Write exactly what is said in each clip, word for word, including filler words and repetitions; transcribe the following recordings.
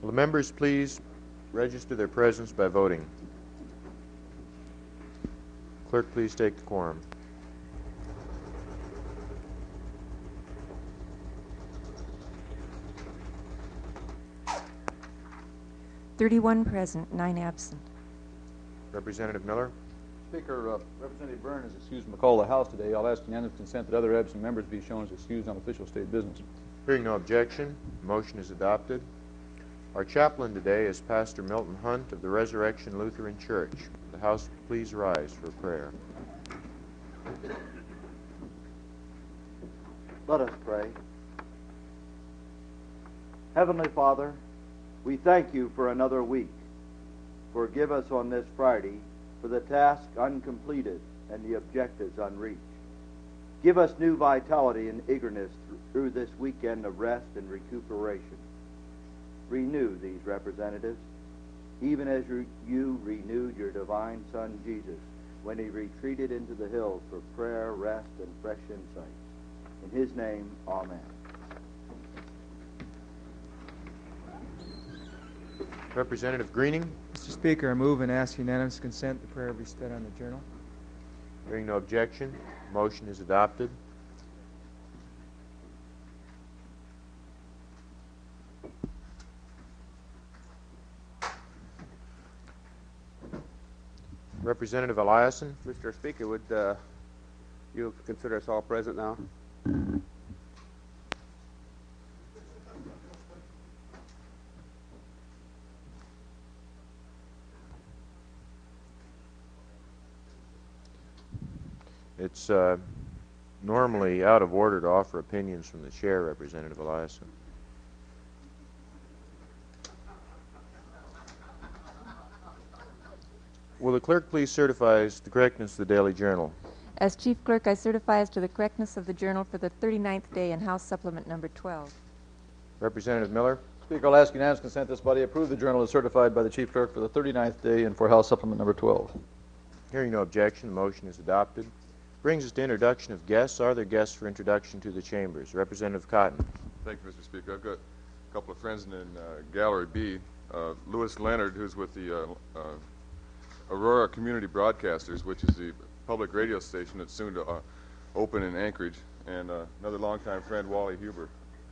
Will the members please register their presence by voting? Clerk, please take the quorum. thirty-one present, nine absent. Representative Miller? Speaker, uh, Representative Byrne is excused from the call of the House today. I'll ask unanimous consent that other absent members be shown as excused on official state business. Hearing no objection, the motion is adopted. Our chaplain today is Pastor Milton Hunt of the Resurrection Lutheran Church. The House, please rise for prayer. Let us pray. Heavenly Father, we thank you for another week. Forgive us on this Friday for the task uncompleted and the objectives unreached. Give us new vitality and eagerness through this weekend of rest and recuperation. Renew these representatives, even as you renewed your divine Son Jesus when he retreated into the hills for prayer, rest, and fresh insights. In his name, amen. Representative Greening? Mister Speaker, I move and ask unanimous consent the prayer be read on the journal. Hearing no objection, motion is adopted. Representative Eliason? Mister Speaker, would uh, you consider us all present now? It's uh, normally out of order to offer opinions from the chair, Representative Eliason. Will the clerk please certify as to the correctness of the Daily Journal? As Chief Clerk, I certify as to the correctness of the journal for the thirty-ninth day in House Supplement Number twelve. Representative Miller? Speaker, I'll ask unanimous consent this body approve the journal as certified by the Chief Clerk for the thirty-ninth day and for House Supplement Number twelve. Hearing no objection, the motion is adopted. Brings us to introduction of guests. Are there guests for introduction to the chambers? Representative Cotton. Thank you, Mister Speaker. I've got a couple of friends in uh, Gallery B. Uh, Lewis Leonard, who's with the uh, uh, Aurora Community Broadcasters, which is the public radio station that's soon to uh, open in Anchorage, and uh, another longtime friend, Wally Huber.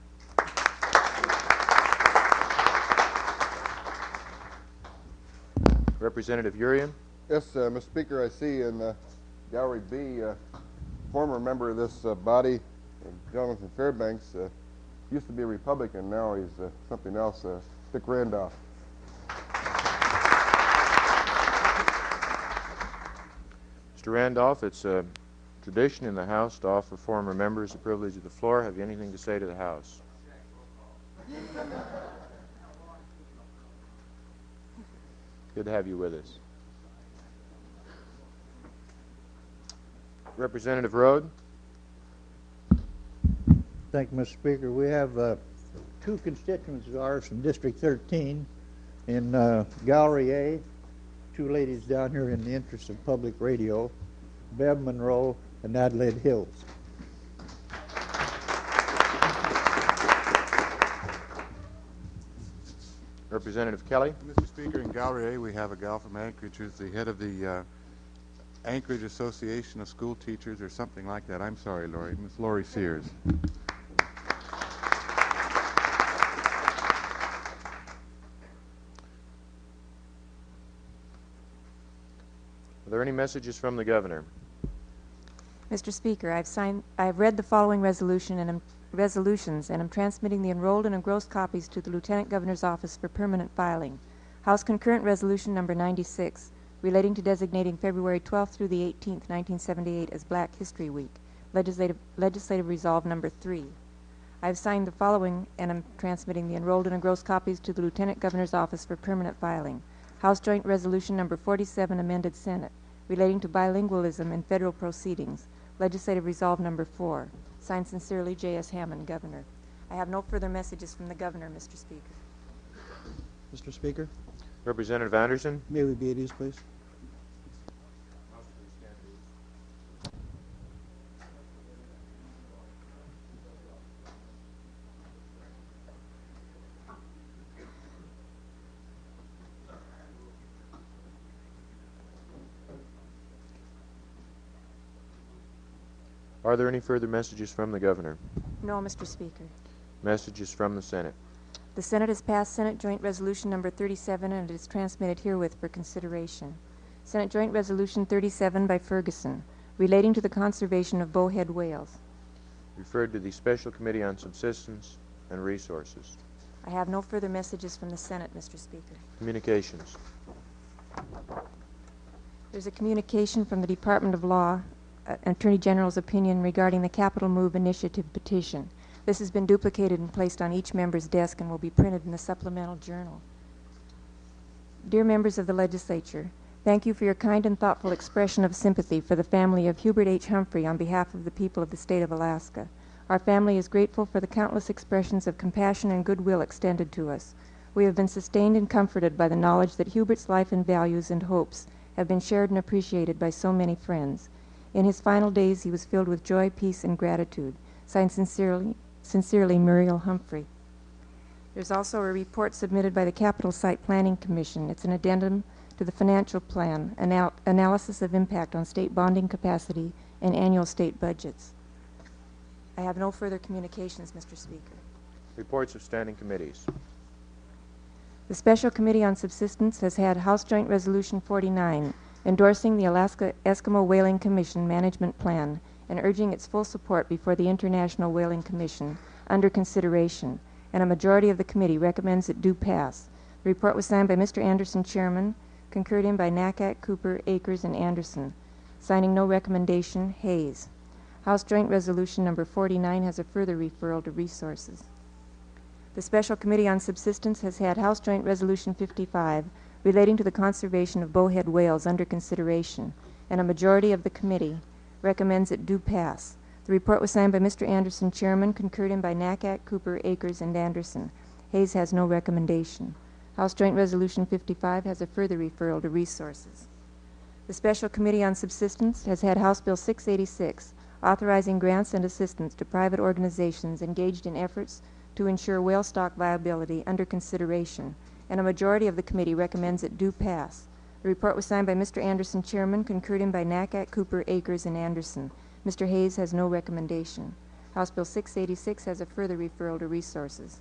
Representative Urian. Yes, uh, Mister Speaker, I see in uh, Gallery B, uh, former member of this uh, body, uh, Jonathan Fairbanks, uh, used to be a Republican, now he's uh, something else, uh, Dick Randolph. Mister Randolph, it's a tradition in the House to offer former members the privilege of the floor. Have you anything to say to the House? Good to have you with us. Representative Rode. Thank you, Mister Speaker. We have uh, two constituents of ours from District thirteen in uh, Gallery A, two ladies down here in the interest of public radio, Bev Monroe and Adelaide Hills. Representative Kelly. Mister Speaker, in Gallery A we have a gal from Anchorage who's the head of the uh, Anchorage Association of School Teachers or something like that. I'm sorry, Lori. Miss Lori Sears. Are there any messages from the governor? Mister Speaker, I've signed, I've read the following resolution and am, resolutions and am transmitting the enrolled and engrossed copies to the Lieutenant Governor's Office for permanent filing. House Concurrent Resolution Number ninety-six, relating to designating February twelfth through the eighteenth, nineteen seventy-eight as Black History Week. Legislative, Legislative Resolve Number three. I've signed the following and am transmitting the enrolled and engrossed copies to the Lieutenant Governor's Office for permanent filing. House Joint Resolution Number forty-seven, amended Senate, relating to bilingualism in federal proceedings. Legislative Resolve Number four. Signed sincerely, J S Hammond, Governor. I have no further messages from the Governor, Mister Speaker. Mister Speaker, Representative Anderson. may we be at ease, please? Are there any further messages from the Governor? No, Mister Speaker. Messages from the Senate. The Senate has passed Senate Joint Resolution Number thirty-seven, and it is transmitted herewith for consideration. Senate Joint Resolution thirty-seven by Ferguson, relating to the conservation of bowhead whales. Referred to the Special Committee on Subsistence and Resources. I have no further messages from the Senate, Mister Speaker. Communications. There's a communication from the Department of Law, uh, Attorney General's opinion regarding the Capital Move Initiative petition. This has been duplicated and placed on each member's desk and will be printed in the supplemental journal. Dear members of the legislature, thank you for your kind and thoughtful expression of sympathy for the family of Hubert H. Humphrey on behalf of the people of the state of Alaska. Our family is grateful for the countless expressions of compassion and goodwill extended to us. We have been sustained and comforted by the knowledge that Hubert's life and values and hopes have been shared and appreciated by so many friends. In his final days, he was filled with joy, peace, and gratitude. Signed sincerely, sincerely, Muriel Humphrey. There's also a report submitted by the Capital Site Planning Commission. It's an addendum to the financial plan, anal analysis of impact on state bonding capacity and annual state budgets. I have no further communications, Mister Speaker. Reports of standing committees. The Special Committee on Subsistence has had House Joint Resolution forty-nine, endorsing the Alaska Eskimo Whaling Commission Management Plan and urging its full support before the International Whaling Commission under consideration, and a majority of the committee recommends it do pass. The report was signed by Mister Anderson, Chairman, concurred in by Nakat, Cooper, Akers, and Anderson. Signing no recommendation, Hayes. House Joint Resolution Number forty-nine has a further referral to Resources. The Special Committee on Subsistence has had House Joint Resolution fifty-five relating to the conservation of bowhead whales under consideration, and a majority of the committee recommends it do pass. The report was signed by Mister Anderson, Chairman, concurred in by Nakat, Cooper, Akers, and Anderson. Hayes has no recommendation. House Joint Resolution fifty-five has a further referral to Resources. The Special Committee on Subsistence has had House Bill six eighty-six, authorizing grants and assistance to private organizations engaged in efforts to ensure whale stock viability under consideration, and a majority of the committee recommends it do pass. The report was signed by Mister Anderson, Chairman, concurred in by Nakat, Cooper, Akers, and Anderson. Mister Hayes has no recommendation. House Bill six eighty-six has a further referral to Resources.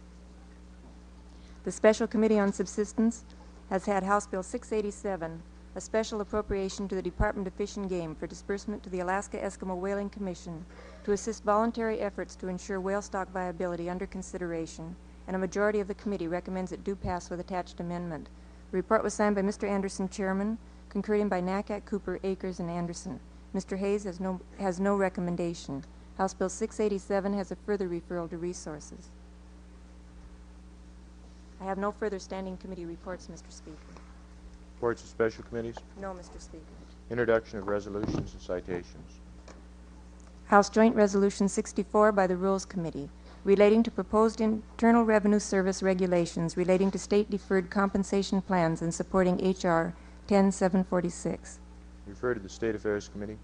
The Special Committee on Subsistence has had House Bill six eighty-seven, a special appropriation to the Department of Fish and Game for disbursement to the Alaska Eskimo Whaling Commission to assist voluntary efforts to ensure whale stock viability under consideration, and a majority of the committee recommends it do pass with attached amendment. The report was signed by Mister Anderson, Chairman, concurred in by Nakat, Cooper, Akers, and Anderson. Mister Hayes has no, has no recommendation. House Bill six eighty-seven has a further referral to Resources. I have no further standing committee reports, Mister Speaker. Reports of special committees. No, Mister Speaker. Introduction of resolutions and citations. House Joint Resolution sixty-four by the Rules Committee, relating to proposed Internal Revenue Service regulations relating to state deferred compensation plans and supporting H R ten seven forty-six. Refer to the State Affairs Committee.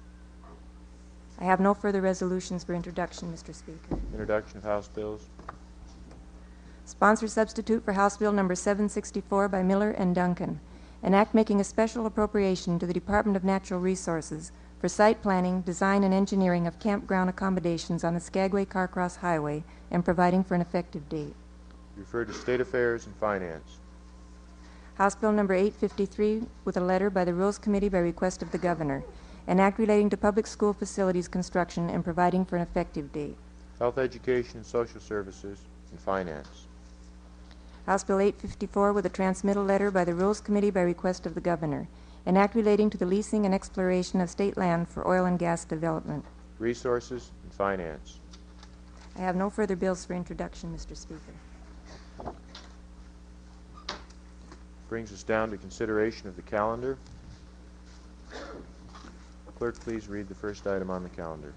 I have no further resolutions for introduction, Mister Speaker. Introduction of House bills. Sponsor substitute for House Bill Number seven sixty-four by Miller and Duncan. An act making a special appropriation to the Department of Natural Resources for site planning, design, and engineering of campground accommodations on the Skagway-Carcross Highway and providing for an effective date. Refer to State Affairs and Finance. House Bill Number eight fifty-three with a letter by the Rules Committee by request of the Governor. An act relating to public school facilities construction and providing for an effective date. Health, Education, and Social Services and Finance. House Bill eight fifty-four with a transmittal letter by the Rules Committee by request of the Governor. An act relating to the leasing and exploration of state land for oil and gas development. Resources and Finance. I have no further bills for introduction, Mister Speaker. Brings us down to consideration of the calendar. Clerk, please read the first item on the calendar.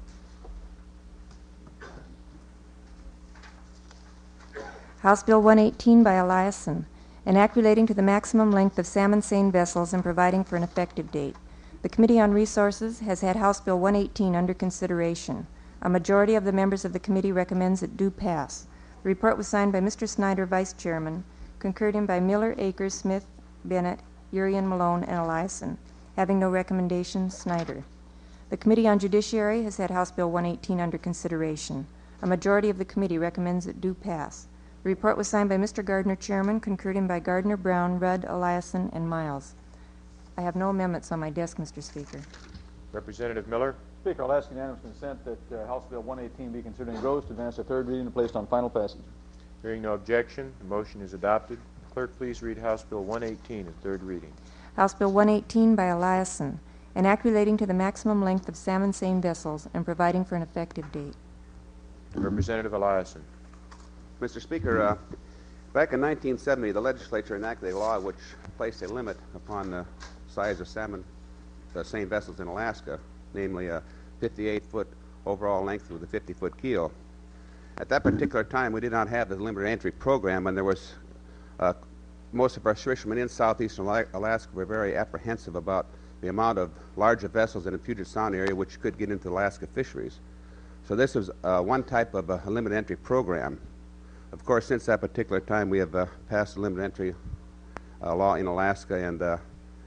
House Bill one eighteen by Eliason, an act relating to the maximum length of salmon seine vessels and providing for an effective date. The Committee on Resources has had House Bill one eighteen under consideration. A majority of the members of the committee recommends it do pass. The report was signed by Mister Snyder, Vice Chairman, concurred in by Miller, Akers, Smith, Bennett, Urian, Malone, and Eliason. Having no recommendation, Snyder. The Committee on Judiciary has had House Bill one eighteen under consideration. A majority of the committee recommends it do pass. The report was signed by Mister Gardner, Chairman, concurred in by Gardner, Brown, Rudd, Eliason, and Miles. I have no amendments on my desk, Mister Speaker. Representative Miller. Speaker, I'll ask unanimous consent that uh, House Bill one eighteen be considered engrossed, advanced to third reading, and placed on final passage. Hearing no objection, the motion is adopted. Clerk, please read House Bill one eighteen in third reading. House Bill one eighteen by Eliason, an act relating to the maximum length of salmon seine vessels and providing for an effective date. Representative Eliason. Mister Speaker, uh, back in nineteen seventy, the legislature enacted a law which placed a limit upon the size of salmon uh, seine vessels in Alaska, namely a fifty-eight foot overall length with a fifty foot keel. At that particular time, we did not have the limited entry program, and there was uh, most of our fishermen in southeastern Alaska were very apprehensive about the amount of larger vessels in the Puget Sound area which could get into Alaska fisheries. So this was uh, one type of a limited entry program. Of course, since that particular time, we have uh, passed a limited entry uh, law in Alaska, and uh,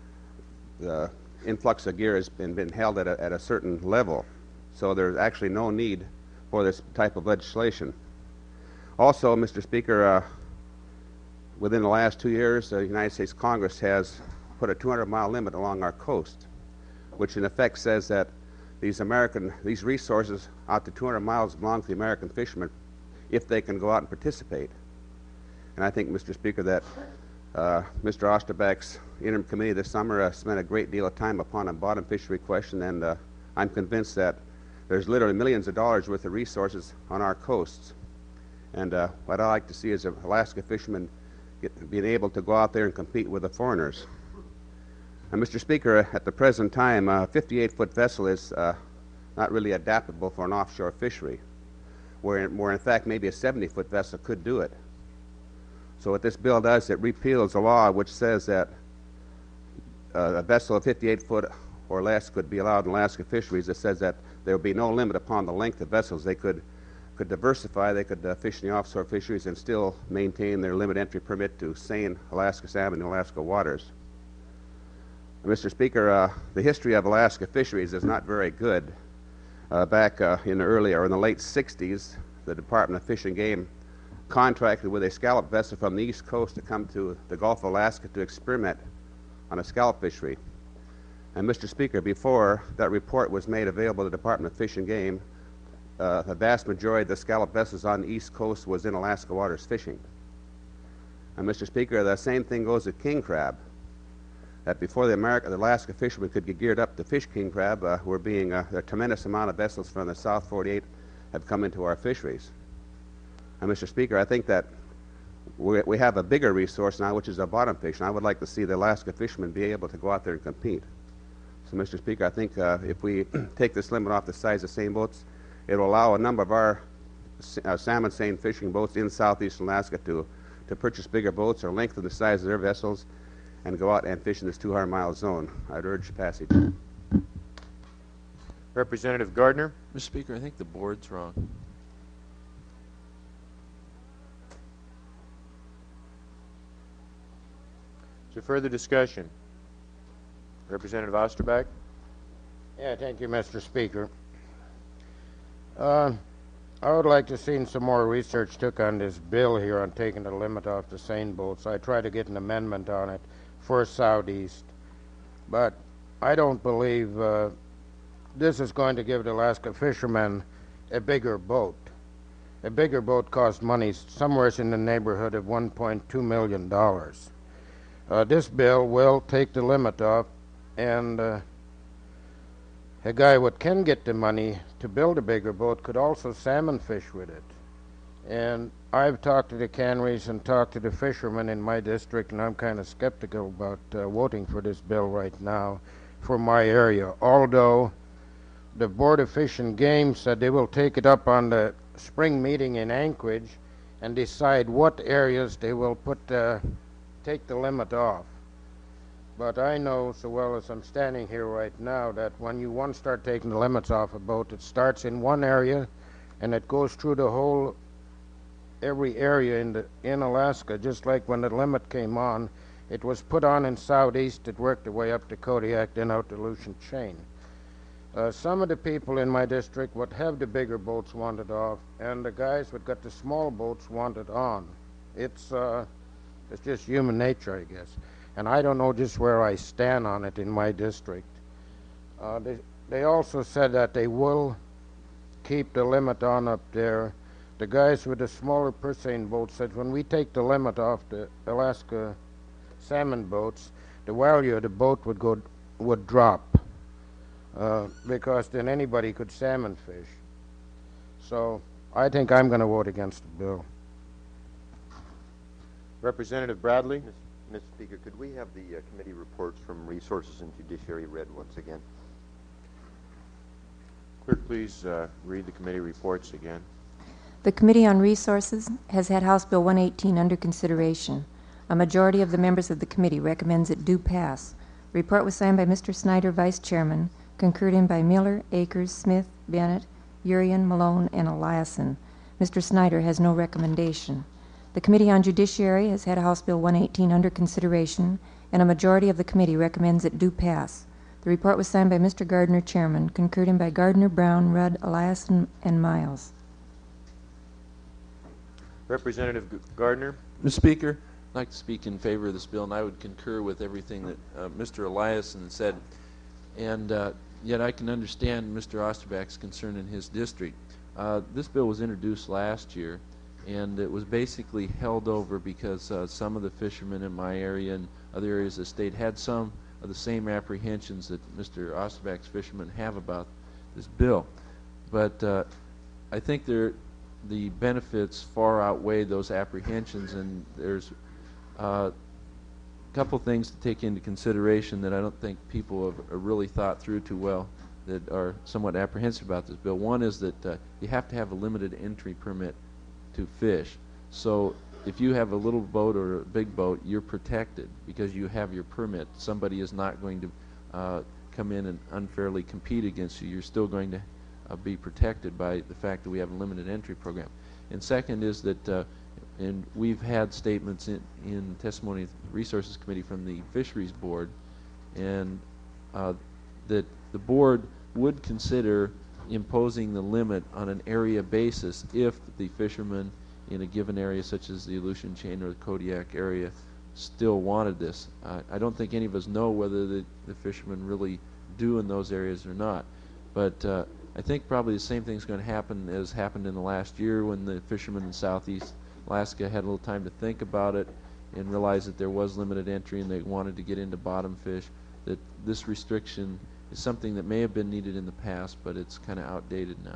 the influx of gear has been, been held at a, at a certain level. So there's actually no need for this type of legislation. Also, Mister Speaker, uh, within the last two years, the United States Congress has put a two hundred mile limit along our coast, which in effect says that these American, these resources out to two hundred miles belong to the American fishermen if they can go out and participate. And I think, Mister Speaker, that uh, Mister Osterbach's interim committee this summer uh, spent a great deal of time upon a bottom fishery question, and uh, I'm convinced that there's literally millions of dollars worth of resources on our coasts. And uh, what I like to see is Alaska fishermen get, being able to go out there and compete with the foreigners. And Mister Speaker, at the present time, a fifty-eight foot vessel is uh, not really adaptable for an offshore fishery, where, where in fact maybe a seventy foot vessel could do it. So what this bill does, it repeals a law which says that uh, a vessel of fifty-eight foot or less could be allowed in Alaska fisheries. It says that there would be no limit upon the length of vessels. They could could diversify, they could uh, fish in the offshore fisheries and still maintain their limited entry permit to seine Alaska salmon in Alaska waters. Mister Speaker, uh, the history of Alaska fisheries is not very good. Uh, back uh, in the early or in the late sixties, the Department of Fish and Game contracted with a scallop vessel from the East Coast to come to the Gulf of Alaska to experiment on a scallop fishery. And Mister Speaker, before that report was made available to the Department of Fish and Game, uh, the vast majority of the scallop vessels on the East Coast was in Alaska waters fishing. And Mister Speaker, the same thing goes with king crab. That before the, America, the Alaska fishermen could get geared up to fish king crab, uh, we're being uh, a tremendous amount of vessels from the South forty-eight have come into our fisheries. And Mister Speaker, I think that we, we have a bigger resource now, which is our bottom fish, and I would like to see the Alaska fishermen be able to go out there and compete. So, Mister Speaker, I think uh, if we take this limit off the size of seine boats, it will allow a number of our uh, salmon seine fishing boats in southeastern Alaska to, to purchase bigger boats or lengthen the size of their vessels and go out and fish in this two hundred mile zone. I'd urge passage. Representative Gardner. Mister Speaker, I think the board's wrong. Is there further discussion? Representative Osterbach. Yeah, thank you, Mister Speaker. Uh, I would like to see some more research took on this bill here on taking the limit off the seine boats. I tried to get an amendment on it for Southeast, but I don't believe uh, this is going to give the Alaska fishermen a bigger boat. A bigger boat costs money somewhere in the neighborhood of one point two million dollars. Uh, this bill will take the limit off, and uh, a guy what can get the money to build a bigger boat could also salmon fish with it. And I've talked to the canneries and talked to the fishermen in my district, and I'm kind of skeptical about uh, voting for this bill right now for my area. Although the Board of Fish and Game said they will take it up on the spring meeting in Anchorage and decide what areas they will put uh, take the limit off. But I know so well as I'm standing here right now that when you once start taking the limits off a boat, it starts in one area and it goes through the whole every area in the in Alaska. Just like when the limit came on, it was put on in Southeast, it worked the way up to Kodiak, then out to Aleutian Chain. Uh, some of the people in my district would have the bigger boats wanted off, and the guys would got the small boats wanted on. It's uh, it's just human nature, I guess. And I don't know just where I stand on it in my district. Uh, they they also said that they will keep the limit on up there. The guys with the smaller Persane boats said when we take the limit off the Alaska salmon boats, the value of the boat would go would drop. Uh, because then anybody could salmon fish. So I think I'm going to vote against the bill. Representative Bradley. Mister Speaker, could we have the uh, committee reports from Resources and Judiciary read once again? Clerk, please uh, read the committee reports again. The Committee on Resources has had House Bill one eighteen under consideration. A majority of the members of the committee recommends it do pass. The report was signed by Mister Snyder, Vice Chairman, concurred in by Miller, Akers, Smith, Bennett, Urian, Malone, and Eliason. Mister Snyder has no recommendation. The Committee on Judiciary has had House Bill one eighteen under consideration, and a majority of the committee recommends it do pass. The report was signed by Mister Gardner, Chairman, concurred in by Gardner, Brown, Rudd, Eliason, and Miles. Representative G- Gardner. Mister Speaker, I'd like to speak in favor of this bill, and I would concur with everything that uh, Mister Eliason said. And uh, yet I can understand Mister Osterbach's concern in his district. Uh, this bill was introduced last year, and it was basically held over because uh, some of the fishermen in my area and other areas of the state had some of the same apprehensions that Mister Osterbach's fishermen have about this bill. But uh, I think there, the benefits far outweigh those apprehensions, and there's uh, couple things to take into consideration that I don't think people have uh, really thought through too well that are somewhat apprehensive about this bill. One is that uh, you have to have a limited entry permit to fish. So if you have a little boat or a big boat, you're protected because you have your permit. Somebody is not going to uh, come in and unfairly compete against you. You're still going to uh, be protected by the fact that we have a limited entry program. And second is that uh, and we've had statements in, in testimony of the Resources Committee from the Fisheries Board, and uh, that the board would consider imposing the limit on an area basis if the fishermen in a given area, such as the Aleutian Chain or the Kodiak area, still wanted this. Uh, I don't think any of us know whether the, the fishermen really do in those areas or not, but uh, I think probably the same thing is going to happen as happened in the last year when the fishermen in Southeast Alaska had a little time to think about it and realized that there was limited entry and they wanted to get into bottom fish, that this restriction is something that may have been needed in the past, but it's kind of outdated now.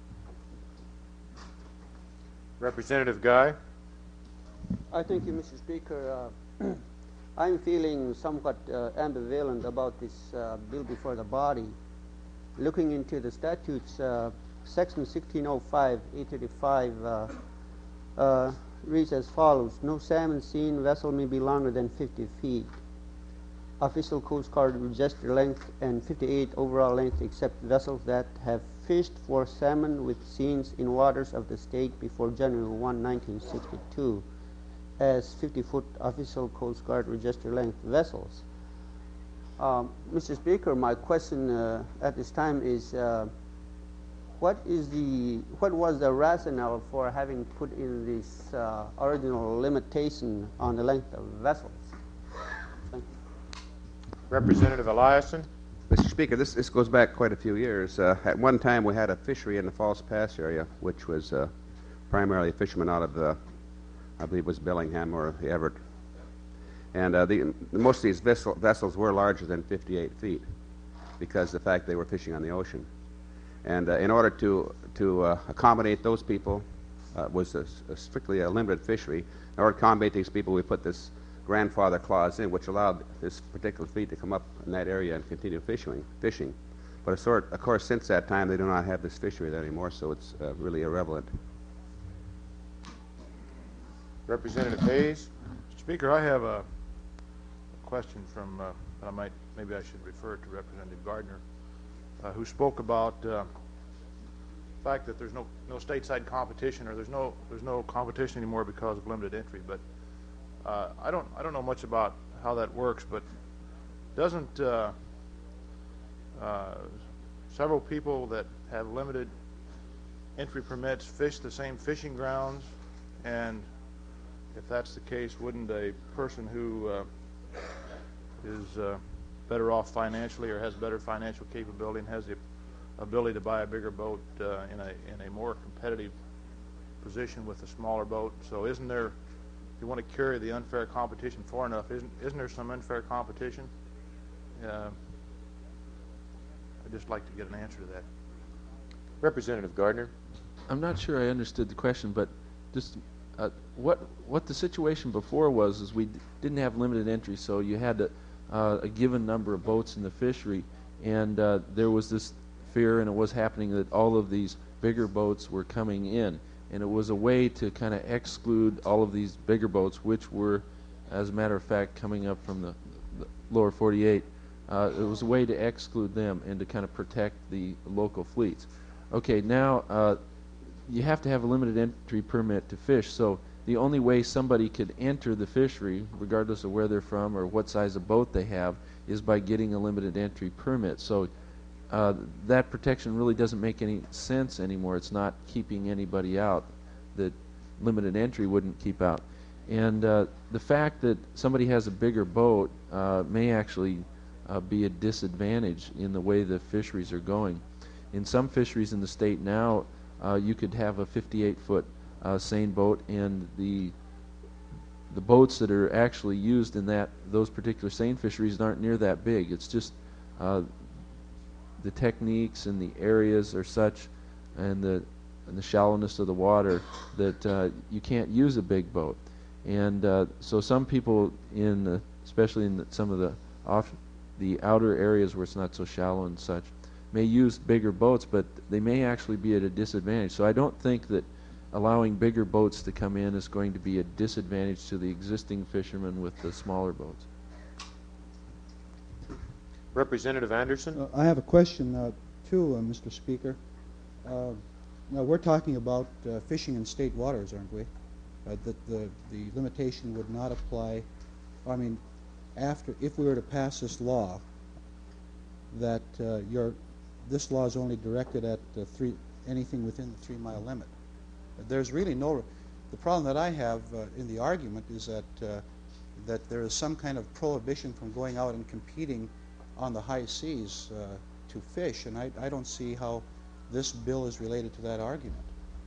Representative Guy. I thank you, Mister Speaker. Uh, I'm feeling somewhat uh, ambivalent about this uh, bill before the body. Looking into the statutes, uh, Section sixteen oh five, eight thirty-five uh, uh, reads as follows: no salmon seen vessel may be longer than fifty feet. Official Coast Guard register length and fifty-eight overall length except vessels that have fished for salmon with scenes in waters of the state before January first, nineteen sixty-two as fifty foot official Coast Guard register length vessels. Um, Mister Speaker, my question uh, at this time is uh, what is the what was the rationale for having put in this uh, original limitation on the length of vessels? Thank you. Representative Eliason. Mister Speaker, this, this goes back quite a few years. Uh, at one time, we had a fishery in the False Pass area, which was uh, primarily fishermen out of the, I believe it was Bellingham or the Everett. And uh, the, most of these vessel, vessels were larger than fifty-eight feet because of the fact they were fishing on the ocean. And uh, in order to, to uh, accommodate those people, uh, was a, a strictly a limited fishery. In order to accommodate these people, we put this grandfather clause in, which allowed this particular fleet to come up in that area and continue fishing. fishing. But of, sort, of course, since that time, they do not have this fishery there anymore, so it's uh, really irrelevant. Representative Hayes. Mister Speaker, I have a question from, uh, I might, maybe I should refer to Representative Gardner, uh, who spoke about uh, the fact that there's no, no stateside competition, or there's no, there's no competition anymore because of limited entry. But uh, I don't, I don't know much about how that works, but doesn't uh, uh, several people that have limited entry permits fish the same fishing grounds, and if that's the case, wouldn't a person who uh, is uh, better off financially or has better financial capability and has the ability to buy a bigger boat uh, in a in a more competitive position with a smaller boat? So isn't there, if you want to carry the unfair competition far enough, isn't isn't there some unfair competition? Uh, I'd just like to get an answer to that. Representative Gardner. I'm not sure I understood the question, but just uh, what what the situation before was is we d didn't have limited entry, so you had to, uh, a given number of boats in the fishery, and uh, there was this fear, and it was happening, that all of these bigger boats were coming in, and it was a way to kind of exclude all of these bigger boats, which were, as a matter of fact, coming up from the, the lower forty-eight. Uh, it was a way to exclude them and to kind of protect the local fleets. Okay, now uh, you have to have a limited entry permit to fish, so the only way somebody could enter the fishery, regardless of where they're from or what size of boat they have, is by getting a limited entry permit. So uh, that protection really doesn't make any sense anymore. It's not keeping anybody out that limited entry wouldn't keep out. And uh, the fact that somebody has a bigger boat uh, may actually uh, be a disadvantage in the way the fisheries are going. In some fisheries in the state now, uh, you could have a fifty-eight foot uh, seine boat, and the the boats that are actually used in that those particular seine fisheries aren't near that big. It's just uh, the techniques and the areas are such, and the and the shallowness of the water, that uh, you can't use a big boat. And uh, so some people, in the, especially in the, some of the off the outer areas where it's not so shallow and such, may use bigger boats, but they may actually be at a disadvantage. So I don't think that allowing bigger boats to come in is going to be a disadvantage to the existing fishermen with the smaller boats. Representative Anderson. Uh, I have a question uh, too, uh, Mister Speaker. Uh, now we're talking about uh, fishing in state waters, aren't we? Uh, that the the limitation would not apply. I mean, after if we were to pass this law, that uh, your this law is only directed at uh, three anything within the three mile limit. There's really no. The problem that I have uh, in the argument is that uh, that there is some kind of prohibition from going out and competing on the high seas uh, to fish, and I, I don't see how this bill is related to that argument.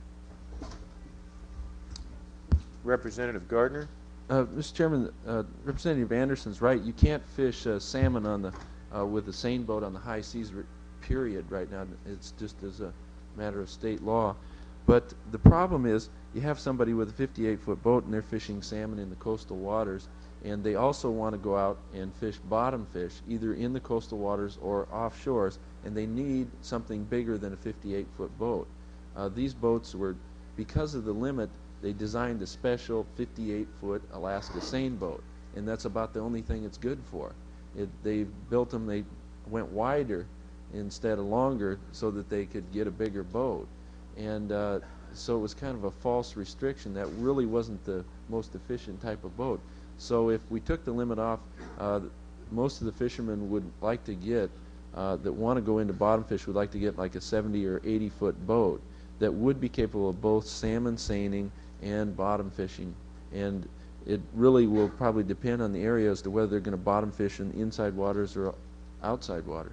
Representative Gardner. Uh, Mister Chairman, uh, Representative Anderson's right. You can't fish uh, salmon on the uh, with a seine boat on the high seas. Period. Right now, it's just as a matter of state law. But the problem is, you have somebody with a fifty-eight foot boat and they're fishing salmon in the coastal waters, and they also want to go out and fish bottom fish, either in the coastal waters or offshores, and they need something bigger than a fifty-eight foot boat. Uh, these boats were, because of the limit, they designed a special fifty-eight foot Alaska seine boat, and that's about the only thing it's good for. It, they built them, they went wider instead of longer so that they could get a bigger boat. And uh, so it was kind of a false restriction that really wasn't the most efficient type of boat. So if we took the limit off, uh, most of the fishermen would like to get, uh, that want to go into bottom fish, would like to get like a seventy or eighty foot boat that would be capable of both salmon seining and bottom fishing. And it really will probably depend on the area as to whether they're going to bottom fish in inside waters or outside waters.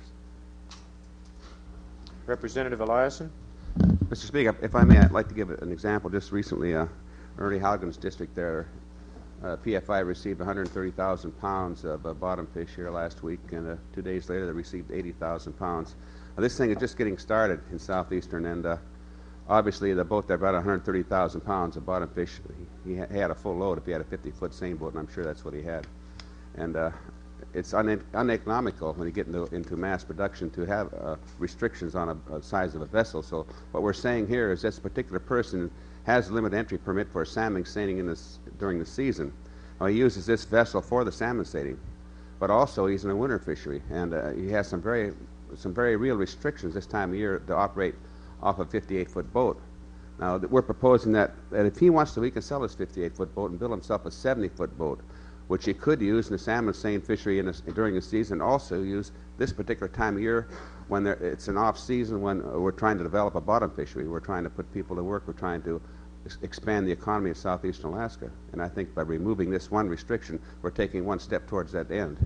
Representative Eliason. Mister Speaker, if I may, I'd like to give an example. Just recently, uh, Ernie Haugen's district there, uh, P F I received one hundred thirty thousand pounds of uh, bottom fish here last week, and uh, two days later they received eighty thousand pounds. Now, this thing is just getting started in southeastern, and uh, obviously the boat that brought one hundred thirty thousand pounds of bottom fish, he, he, ha he had a full load if he had a fifty foot seine boat, and I'm sure that's what he had. And uh, it's un uneconomical when you get into, into mass production to have uh, restrictions on a, a size of a vessel. So what we're saying here is this particular person has a limited entry permit for salmon seining in this, during the season. Well, he uses this vessel for the salmon seining, but also he's in a winter fishery, and uh, he has some very, some very real restrictions this time of year to operate off a fifty-eight foot boat. Now, we're proposing that, that if he wants to, he can sell his fifty-eight foot boat and build himself a seventy foot boat, which he could use in the salmon seine fishery in the, during the season, also use this particular time of year when there, it's an off season when uh, we're trying to develop a bottom fishery. We're trying to put people to work. We're trying to ex expand the economy of southeastern Alaska. And I think by removing this one restriction, we're taking one step towards that end.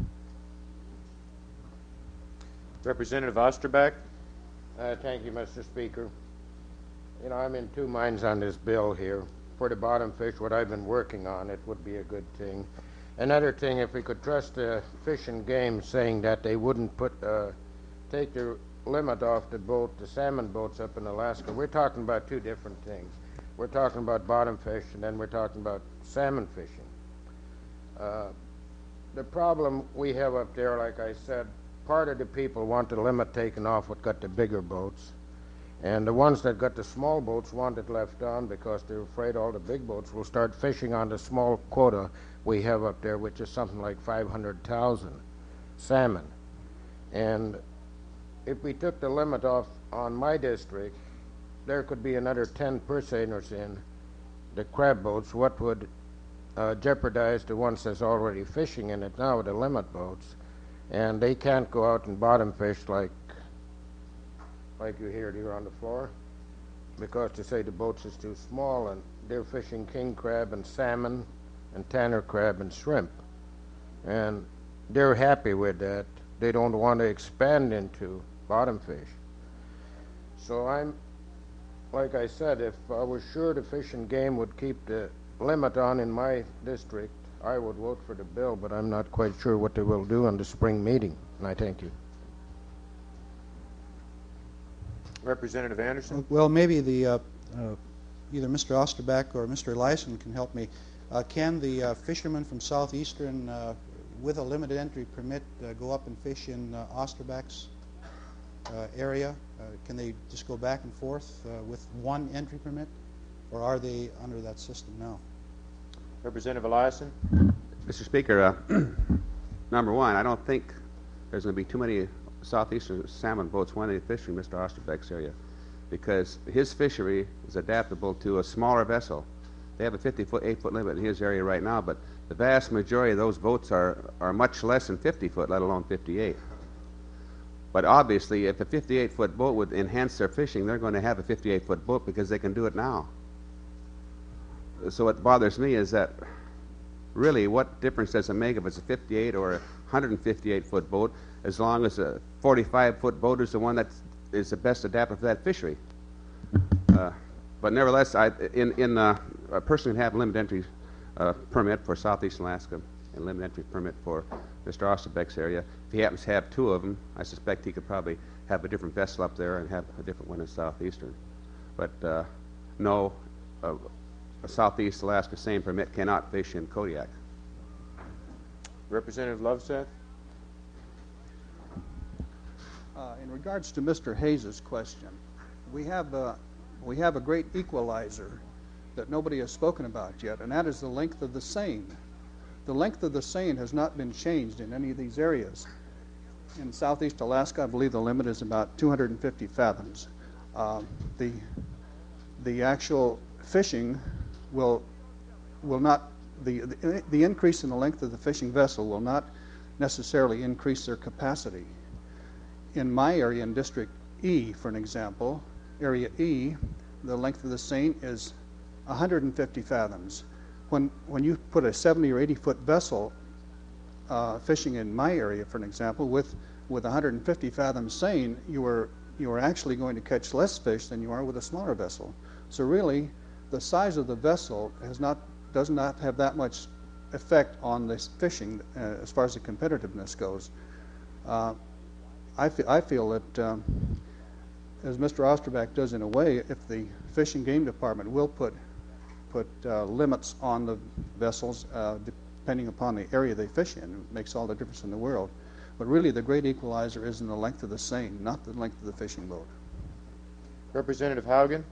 Representative Osterback. Uh, thank you, Mister Speaker. You know, I'm in two minds on this bill here. For the bottom fish, what I've been working on, it would be a good thing. Another thing, if we could trust the Fish and Game saying that they wouldn't put, uh, take the limit off the boat, the salmon boats up in Alaska, we're talking about two different things. We're talking about bottom fish, and then we're talking about salmon fishing. Uh, the problem we have up there, like I said, part of the people want the limit taken off what got the bigger boats, and the ones that got the small boats want it left on because they're afraid all the big boats will start fishing on the small quota we have up there, which is something like five hundred thousand salmon. And if we took the limit off on my district, there could be another ten purseaners in the crab boats, what would uh, jeopardize the ones that's already fishing in it now, the limit boats. And they can't go out and bottom fish like like you hear here on the floor, because they say the boats is too small, and they're fishing king crab and salmon and tanner crab and shrimp. And they're happy with that. They don't want to expand into bottom fish. So I'm, like I said, if I was sure the Fish and Game would keep the limit on in my district, I would vote for the bill, but I'm not quite sure what they will do on the spring meeting, and I thank you. Representative Anderson. Well, maybe the uh, uh, either Mister Osterback or Mister Eliason can help me. Uh, can the uh, fishermen from southeastern, uh, with a limited entry permit, uh, go up and fish in uh, Osterback's uh, area? Uh, can they just go back and forth uh, with one entry permit, or are they under that system now? Representative Eliason. Mister Speaker, uh, number one, I don't think there's going to be too many southeastern salmon boats wanting to fish in Mister Osterbeck's area, because his fishery is adaptable to a smaller vessel. They have a fifty foot, eight foot limit in his area right now, but the vast majority of those boats are, are much less than fifty foot, let alone fifty-eight. But obviously, if a fifty-eight foot boat would enhance their fishing, they're going to have a fifty-eight foot boat because they can do it now. So what bothers me is that really what difference does it make if it's a fifty-eight or a one hundred fifty-eight foot boat, as long as a forty-five foot boat is the one that is the best adapted for that fishery. Uh, but nevertheless, I, in, in uh, a person can have limited entry uh, permit for southeastern Alaska and limited entry permit for Mister Osterbeck's area. If he happens to have two of them, I suspect he could probably have a different vessel up there and have a different one in southeastern. But uh, no, uh, a Southeast Alaska same permit cannot fish in Kodiak. Representative Loveseth. Uh, in regards to Mister Hayes's question, we have a, we have a great equalizer that nobody has spoken about yet, and that is the length of the seine. The length of the seine has not been changed in any of these areas. In southeast Alaska, I believe the limit is about two hundred fifty fathoms. Uh, the the actual fishing will will not the, the the increase in the length of the fishing vessel will not necessarily increase their capacity. In my area, in District E, for an example, Area E, the length of the seine is one hundred fifty fathoms. When when you put a seventy or eighty foot vessel uh, fishing in my area, for an example, with with one hundred fifty fathom seine, you are you are actually going to catch less fish than you are with a smaller vessel. So really, the size of the vessel has not does not have that much effect on this fishing uh, as far as the competitiveness goes. Uh, I feel I feel that, um, as Mister Osterback does in a way, if the Fish and Game Department will put put uh, limits on the vessels uh, depending upon the area they fish in, it makes all the difference in the world. But really, the great equalizer is in the length of the seine, not the length of the fishing boat. Representative Haugen.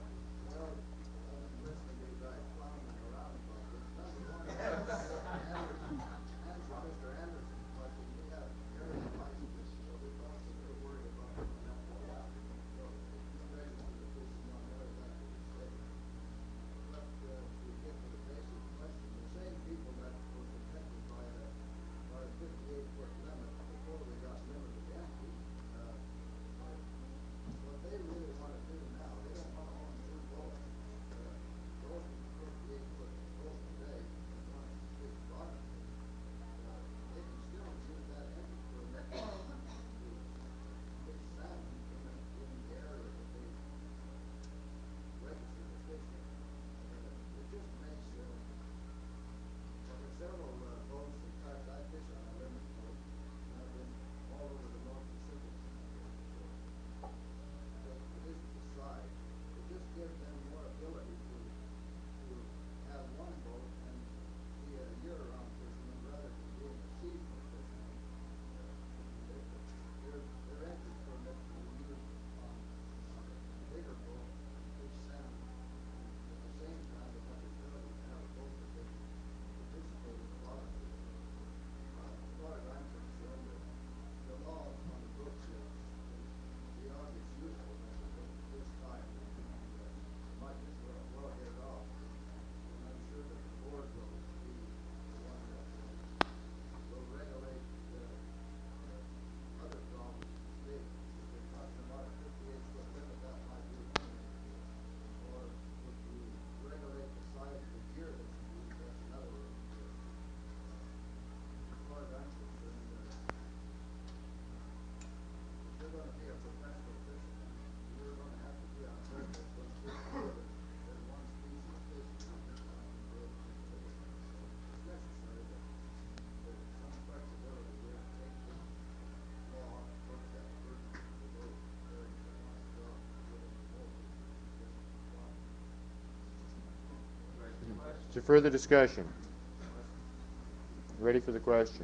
there further discussion? Ready for the question?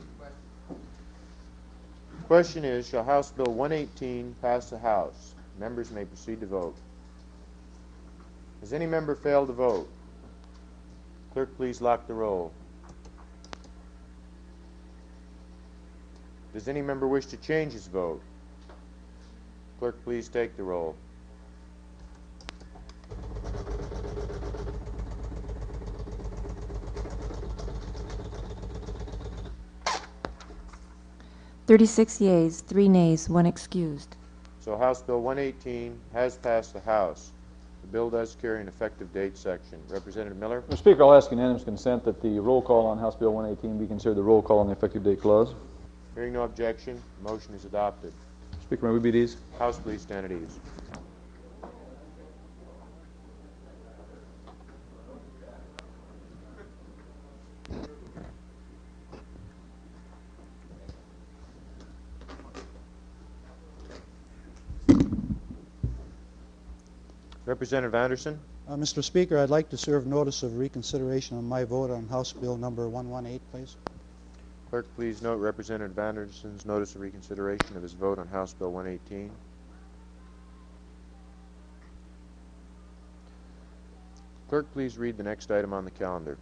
Question is, shall House Bill one eighteen pass the House? Members may proceed to vote. Has any member failed to vote? Clerk, please lock the roll. Does any member wish to change his vote? Clerk, please take the roll. thirty-six yeas, three nays, one excused. So House Bill one eighteen has passed the House. The bill does carry an effective date section. Representative Miller? Mister Speaker, I'll ask unanimous consent that the roll call on House Bill one eighteen be considered the roll call on the effective date clause. Hearing no objection, the motion is adopted. Speaker, may we be at ease? House, please stand at ease. Representative Anderson? Uh, Mister Speaker, I'd like to serve notice of reconsideration on my vote on House Bill number one eighteen, please. Clerk, please note Representative Anderson's notice of reconsideration of his vote on House Bill one eighteen. Clerk, please read the next item on the calendar.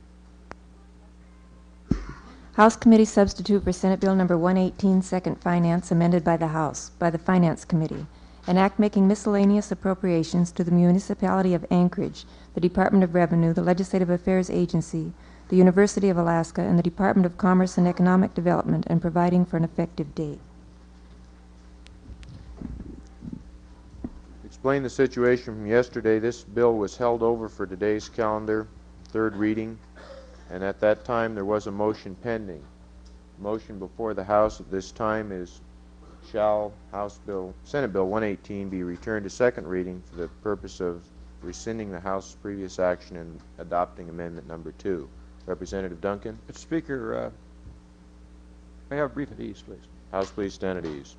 House Committee Substitute for Senate Bill number one eighteen, Second Finance, amended by the House, by the Finance Committee. An act making miscellaneous appropriations to the Municipality of Anchorage, the Department of Revenue, the Legislative Affairs Agency, the University of Alaska, and the Department of Commerce and Economic Development, and providing for an effective date. Explain the situation from yesterday. This bill was held over for today's calendar, third reading, and at that time there was a motion pending. The motion before the House at this time is, shall House Bill, Senate Bill one eighteen be returned to second reading for the purpose of rescinding the House's previous action and adopting amendment number two. Representative Duncan? Mister Speaker, uh, may I have a brief at ease, please? House, please stand at ease.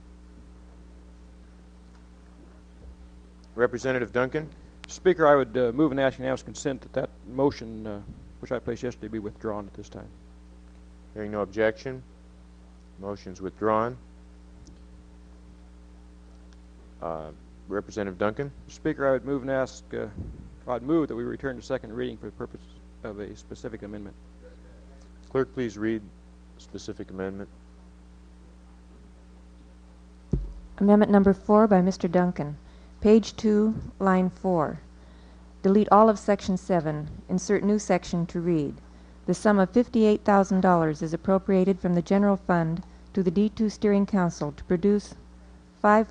Representative Duncan? Speaker, I would uh, move and ask unanimous consent that that motion, uh, which I placed yesterday, be withdrawn at this time. Hearing no objection, motion's withdrawn. Uh, Representative Duncan? Speaker, I would move and ask, uh, I'd move that we return to second reading for the purpose of a specific amendment. Clerk, please read the specific amendment. Amendment number four by Mister Duncan. Page two, line four. Delete all of section seven. Insert new section to read. The sum of fifty-eight thousand dollars is appropriated from the general fund to the D two Steering Council to produce five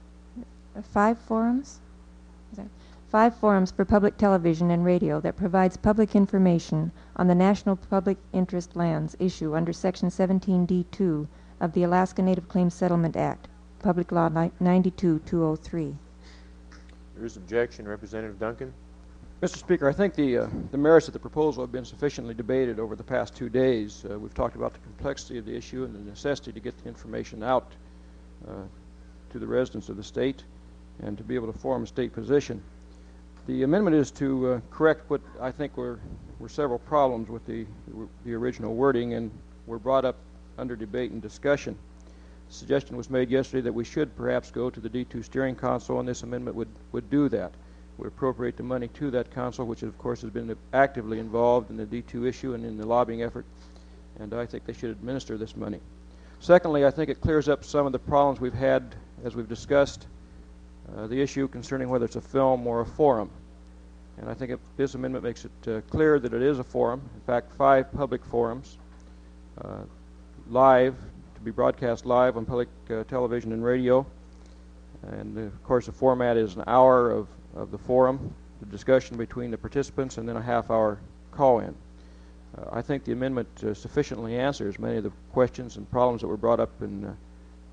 five forums? Is that, five forums for public television and radio that provides public information on the National Public Interest Lands issue under Section seventeen D two of the Alaska Native Claims Settlement Act, Public Law ninety-two two oh three. There is objection. Representative Duncan? Mister Speaker, I think the, uh, the merits of the proposal have been sufficiently debated over the past two days. Uh, we've talked about the complexity of the issue and the necessity to get the information out uh, to the residents of the state and to be able to form a state position. The amendment is to uh, correct what I think were, were several problems with the, the original wording and were brought up under debate and discussion. The suggestion was made yesterday that we should perhaps go to the D two Steering Council, and this amendment would, would do that. We appropriate the money to that council, which of course has been actively involved in the D two issue and in the lobbying effort, and I think they should administer this money. Secondly, I think it clears up some of the problems we've had as we've discussed uh, the issue concerning whether it's a film or a forum. And I think it, this amendment makes it uh, clear that it is a forum. In fact, five public forums, uh, live, to be broadcast live on public uh, television and radio. And uh, of course the format is an hour of, of the forum, the discussion between the participants, and then a half hour call-in. Uh, I think the amendment uh, sufficiently answers many of the questions and problems that were brought up in, uh,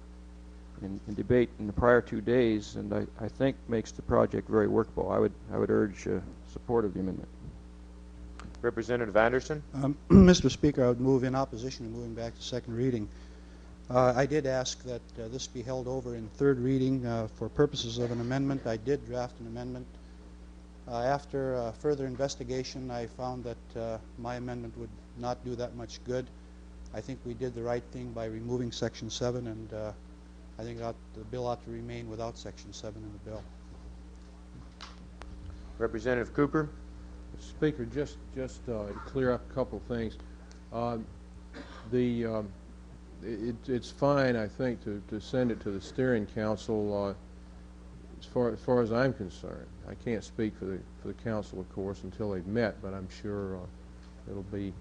in, in debate in the prior two days, and I, I think makes the project very workable. I would, I would urge uh, support of the amendment. Representative Anderson? Um, Mister Speaker, I would move in opposition to moving back to second reading. Uh, I did ask that uh, this be held over in third reading uh, for purposes of an amendment. I did draft an amendment Uh, after uh, further investigation, I found that uh, my amendment would not do that much good. I think we did the right thing by removing Section seven, and uh, I think ought, the bill ought to remain without Section seven in the bill. Representative Cooper. Speaker, just just uh, to clear up a couple of things. Uh, the um, it, it's fine, I think, to, to send it to the steering council. Uh, as far as far as I'm concerned, I can't speak for the for the council, of course, until they've met. But I'm sure uh, it'll be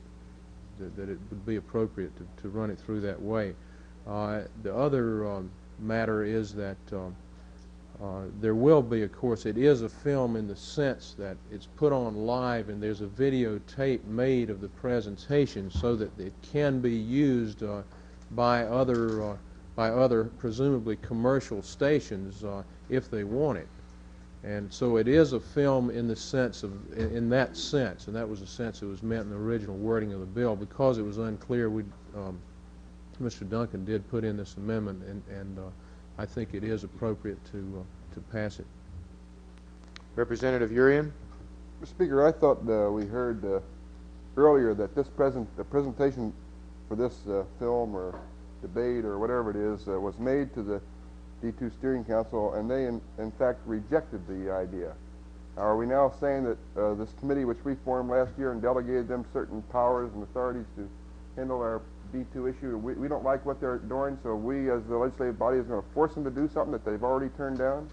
that, that it would be appropriate to, to run it through that way. Uh, the other um, matter is that. Um, Uh, there will be, of course, it is a film in the sense that it's put on live and there's a videotape made of the presentation so that it can be used uh, by other, uh, by other presumably commercial stations uh, if they want it. And so it is a film in the sense of, in, in that sense, and that was the sense it was meant in the original wording of the bill. Because it was unclear, we, um, Mister Duncan did put in this amendment, and, and uh, I think it is appropriate to uh, to pass it. Representative Urian. Mister Speaker, I thought uh, we heard uh, earlier that this present the presentation for this uh, film or debate or whatever it is uh, was made to the D two Steering Council, and they in, in fact rejected the idea. Are we now saying that uh, this committee, which we formed last year and delegated them certain powers and authorities to handle our D two issue, we, we don't like what they're doing, so we as the legislative body is going to force them to do something that they've already turned down?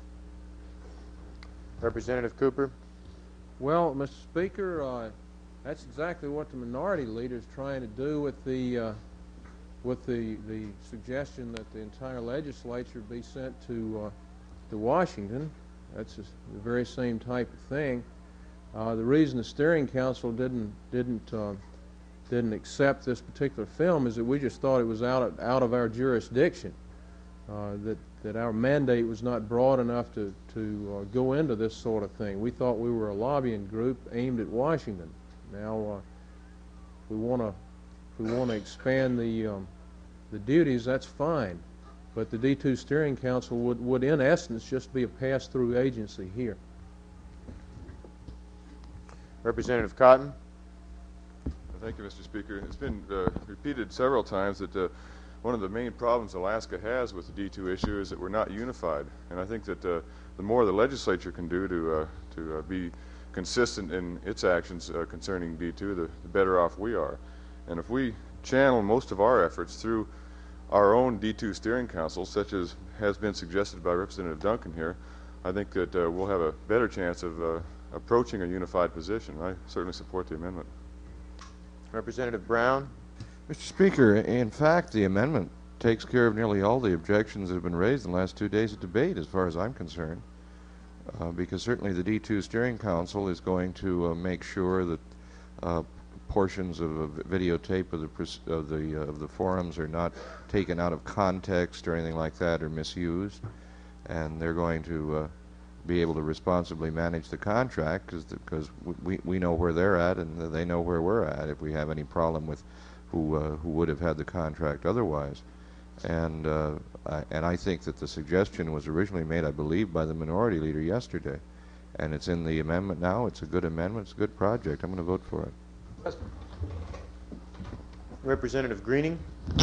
Representative Cooper. Well, Mister Speaker, uh, that's exactly what the minority leader is trying to do with the uh, with the the suggestion that the entire legislature be sent to uh, to Washington. That's just the very same type of thing. Uh, the reason the steering council didn't didn't uh, didn't accept this particular film is that we just thought it was out of, out of our jurisdiction, uh, that that our mandate was not broad enough to to uh, go into this sort of thing. We thought we were a lobbying group aimed at Washington. Now, uh, we want to we want to expand the um, the duties. That's fine, but the D two Steering Council would would in essence just be a pass-through agency here. Representative Cotton. Thank you, Mister Speaker. It's been uh, repeated several times that uh, one of the main problems Alaska has with the D two issue is that we're not unified. And I think that uh, the more the legislature can do to, uh, to uh, be consistent in its actions uh, concerning D two, the, the better off we are. And if we channel most of our efforts through our own D two Steering Council, such as has been suggested by Representative Duncan here, I think that uh, we'll have a better chance of uh, approaching a unified position. I certainly support the amendment. Representative Brown. Mister Speaker, in fact, the amendment takes care of nearly all the objections that have been raised in the last two days of debate, as far as I'm concerned, uh, because certainly the D two Steering Council is going to uh, make sure that uh, portions of a videotape of the of the uh, of the forums are not taken out of context or anything like that or misused, and they're going to uh, be able to responsibly manage the contract because we, we know where they're at and they know where we're at if we have any problem with who uh, who would have had the contract otherwise. And uh, I, and I think that the suggestion was originally made, I believe, by the minority leader yesterday, and it's in the amendment now. It's a good amendment. It's a good project. I'm going to vote for it. Representative Greening.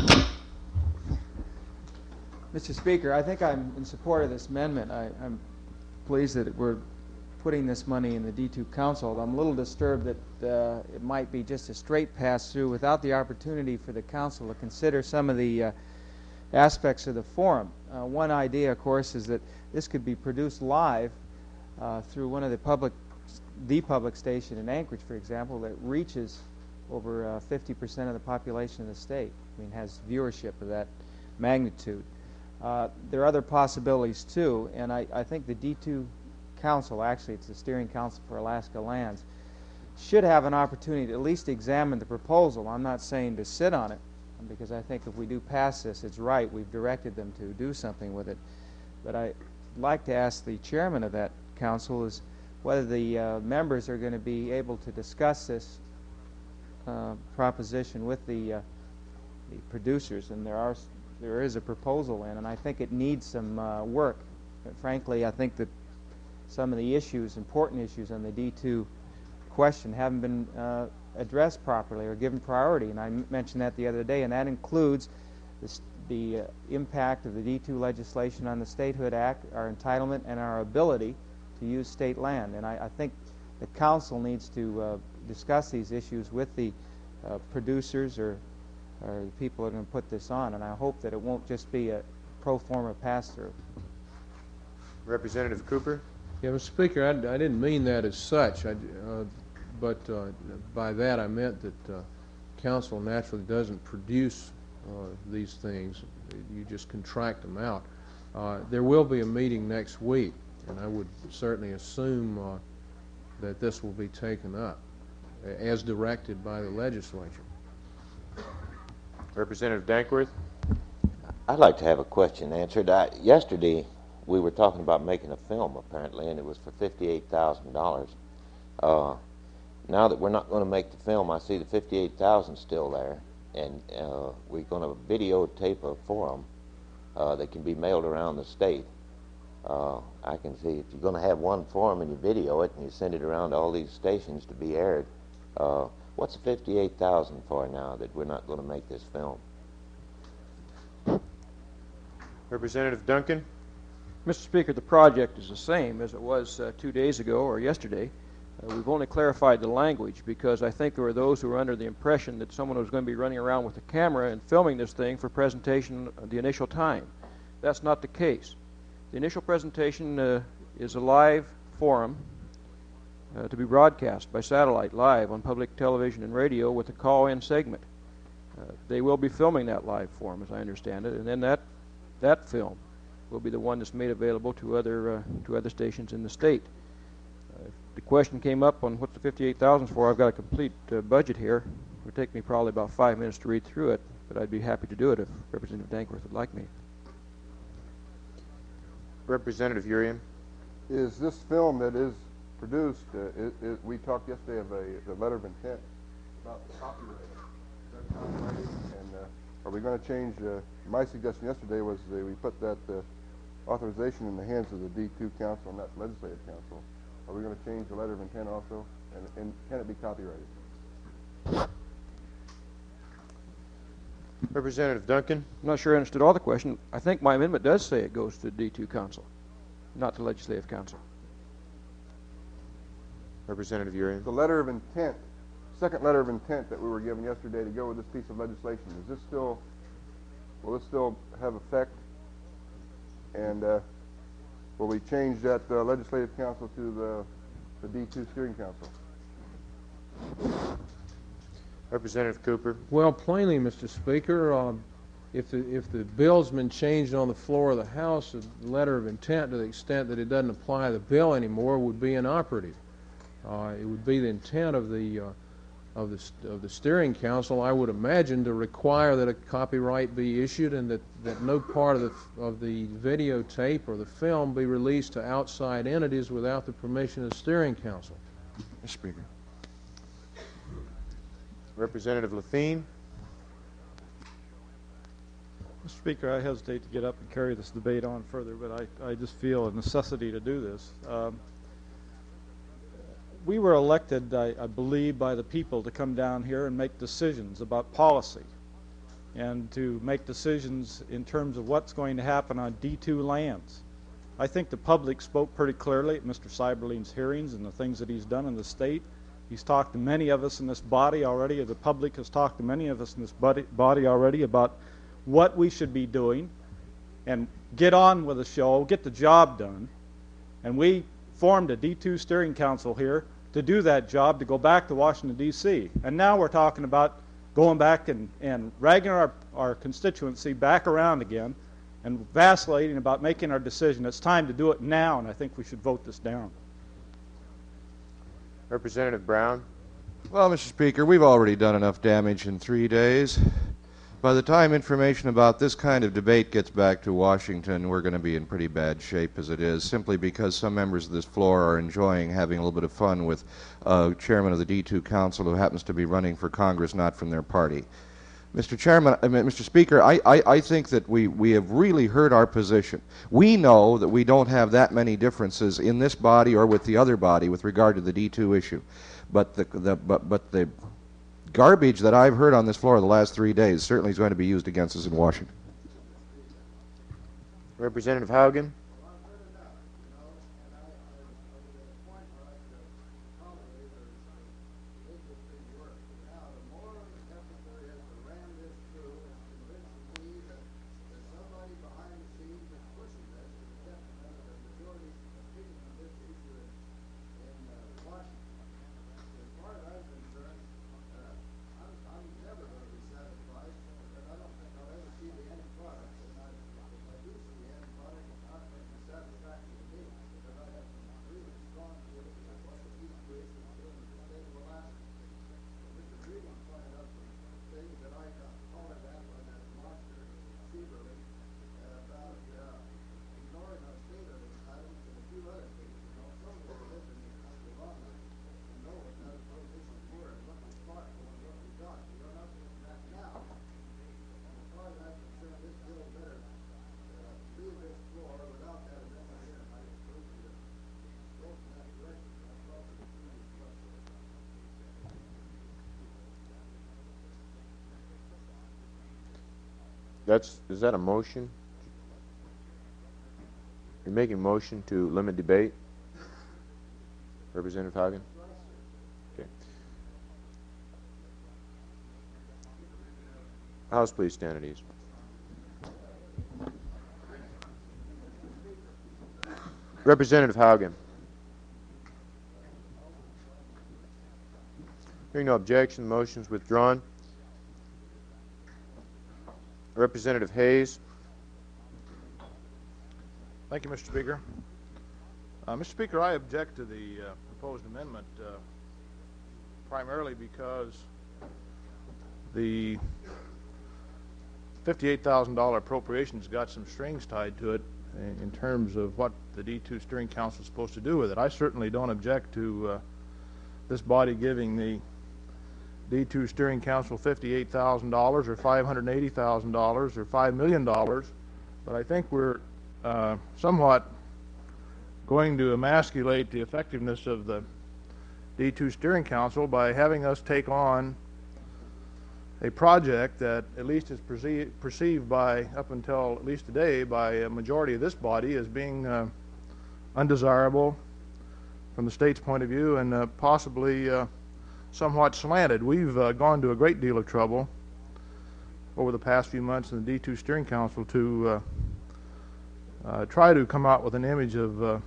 Mister Speaker, I think I'm in support of this amendment. I, I'm pleased that we're putting this money in the D two Council. I'm a little disturbed that uh, it might be just a straight pass-through without the opportunity for the Council to consider some of the uh, aspects of the forum. Uh, one idea, of course, is that this could be produced live uh, through one of the public, the public station in Anchorage, for example, that reaches over uh, fifty percent of the population of the state. I mean, has viewership of that magnitude. Uh, there are other possibilities too, and I, I think the D two Council, actually it's the Steering Council for Alaska Lands, should have an opportunity to at least examine the proposal. I'm not saying to sit on it, because I think if we do pass this, it's right. We've directed them to do something with it. But I'd like to ask the chairman of that council is whether the uh, members are going to be able to discuss this uh, proposition with the, uh, the producers, and there are there is a proposal in, and I think it needs some uh, work. But frankly, I think that some of the issues, important issues on the D two question haven't been uh, addressed properly or given priority, and I m mentioned that the other day, and that includes the, the uh, impact of the D two legislation on the Statehood Act, our entitlement, and our ability to use state land. And I, I think the Council needs to uh, discuss these issues with the uh, producers or, or the people that are going to put this on, and I hope that it won't just be a pro forma pass-through. Representative Cooper? Yeah, Mister Speaker, I, I didn't mean that as such, I, uh, but uh, by that I meant that uh, Council naturally doesn't produce uh, these things. You just contract them out. Uh, there will be a meeting next week, and I would certainly assume uh, that this will be taken up as directed by the legislature. Representative Dankworth? I'd like to have a question answered. I, yesterday, we were talking about making a film, apparently, and it was for fifty-eight thousand dollars. Uh, now that we're not going to make the film, I see the fifty-eight thousand dollars still there, and uh, we're going to videotape a forum uh, that can be mailed around the state. Uh, I can see if you're going to have one forum and you video it and you send it around to all these stations to be aired, uh, what's the fifty-eight thousand dollars for now that we're not going to make this film? Representative Duncan? Mister Speaker, the project is the same as it was uh, two days ago or yesterday. Uh, we've only clarified the language because I think there were those who were under the impression that someone was going to be running around with a camera and filming this thing for presentation at the initial time. That's not the case. The initial presentation uh, is a live forum uh, to be broadcast by satellite live on public television and radio with a call-in segment. Uh, they will be filming that live forum, as I understand it, and then that that film will be the one that's made available to other uh, to other stations in the state. Uh, if the question came up on what's the fifty-eight thousand dollars for, I've got a complete uh, budget here. It would take me probably about five minutes to read through it, but I'd be happy to do it if Representative Dankworth would like me. Representative Urian? Is this film that is produced, uh, it, it, we talked yesterday of a, the letter of intent about copyright. Is that copyrighted? And uh, are we going to change, uh, my suggestion yesterday was that we put that uh, authorization in the hands of the D two Council, not Legislative Council. Are we going to change the letter of intent also? And, and can it be copyrighted? Representative Duncan? I'm not sure I understood all the question. I think my amendment does say it goes to the D two Council, not the Legislative Council. Representative Urian? The letter of intent, second letter of intent that we were given yesterday to go with this piece of legislation, is this still, will this still have effect? And uh, will we change that uh, Legislative Council to the, the D two Steering Council? Representative Cooper? Well, plainly, Mister Speaker, um, if the if the bill's been changed on the floor of the House, the letter of intent, to the extent that it doesn't apply to the bill anymore, would be inoperative. Uh, it would be the intent of the uh, of the of the steering council, I would imagine, to require that a copyright be issued and that that no part of the of the videotape or the film be released to outside entities without the permission of the steering council. Mister Speaker. Representative Lethine? Mister Speaker, I hesitate to get up and carry this debate on further, but I, I just feel a necessity to do this. Um, we were elected, I, I believe, by the people to come down here and make decisions about policy and to make decisions in terms of what's going to happen on D two lands. I think the public spoke pretty clearly at Mister Seiberling's hearings and the things that he's done in the state. He's talked to many of us in this body already, or the public has talked to many of us in this body, body already about what we should be doing and get on with the show, get the job done. And we formed a D two steering council here to do that job, to go back to Washington, D C And now we're talking about going back and, and ragging our, our constituency back around again and vacillating about making our decision. It's time to do it now, and I think we should vote this down. Representative Brown? Well, Mister Speaker, we've already done enough damage in three days. By the time information about this kind of debate gets back to Washington, we're going to be in pretty bad shape as it is, simply because some members of this floor are enjoying having a little bit of fun with uh, chairman of the D two Council who happens to be running for Congress not from their party. Mister Chairman, I mean, Mister Speaker, I, I, I think that we, we have really heard our position. We know that we don't have that many differences in this body or with the other body with regard to the D two issue. But the, the, but, but the garbage that I've heard on this floor the last three days certainly is going to be used against us in Washington. Representative Haugen. That's, is that a motion? You're making a motion to limit debate? Representative Haugen? Okay. House, please stand at ease. Representative Haugen. Hearing no objection, the motion is withdrawn. Representative Hayes. Thank you, Mister Speaker. Uh, Mister Speaker, I object to the uh, proposed amendment uh, primarily because the fifty-eight thousand dollar appropriation's got some strings tied to it in, in terms of what the D two Steering Council is supposed to do with it. I certainly don't object to uh, this body giving the D two Steering Council fifty-eight thousand dollars or five hundred eighty thousand dollars or five million dollars, but I think we're uh, somewhat going to emasculate the effectiveness of the D two Steering Council by having us take on a project that at least is perce perceived by, up until at least today, by a majority of this body as being uh, undesirable from the state's point of view and uh, possibly uh, somewhat slanted. We've uh, gone to a great deal of trouble over the past few months in the D two Steering Council to uh, uh, try to come out with an image of uh,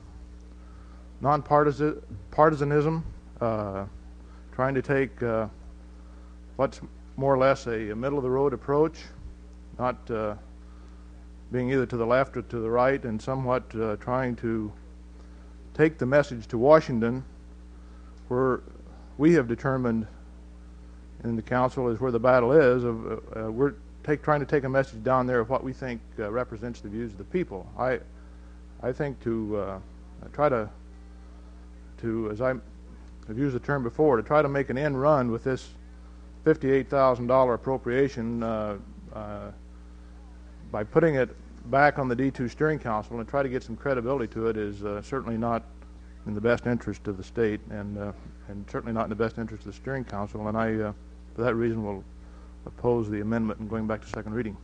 nonpartisanism, uh, trying to take uh, what's more or less a, a middle-of-the-road approach, not uh, being either to the left or to the right, and somewhat uh, trying to take the message to Washington where we have determined in the council is where the battle is. Of, uh, uh, we're take, trying to take a message down there of what we think uh, represents the views of the people. I, I think to uh, try to, to as I have used the term before, to try to make an end run with this fifty-eight thousand dollar appropriation uh, uh, by putting it back on the D two Steering Council and try to get some credibility to it is uh, certainly not in the best interest of the state, and uh, and certainly not in the best interest of the Steering Council, and I, uh, for that reason, will oppose the amendment and going back to second reading.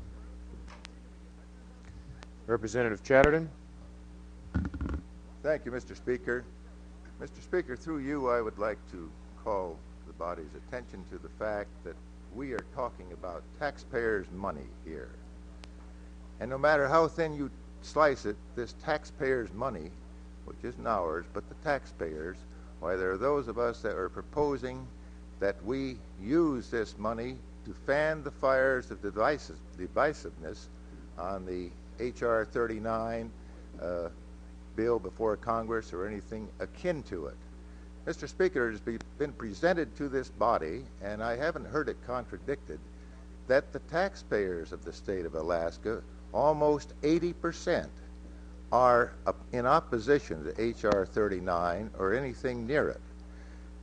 Representative Chatterton. Thank you, Mister Speaker. Mister Speaker, through you, I would like to call the body's attention to the fact that we are talking about taxpayers' money here. And no matter how thin you slice it, this taxpayers' money, which isn't ours, but the taxpayers, why, there are those of us that are proposing that we use this money to fan the fires of divisive, divisiveness on the H R thirty-nine uh, bill before Congress or anything akin to it. Mister Speaker, it has be, been presented to this body, and I haven't heard it contradicted, that the taxpayers of the state of Alaska, almost eighty percent, are in opposition to H R thirty-nine or anything near it.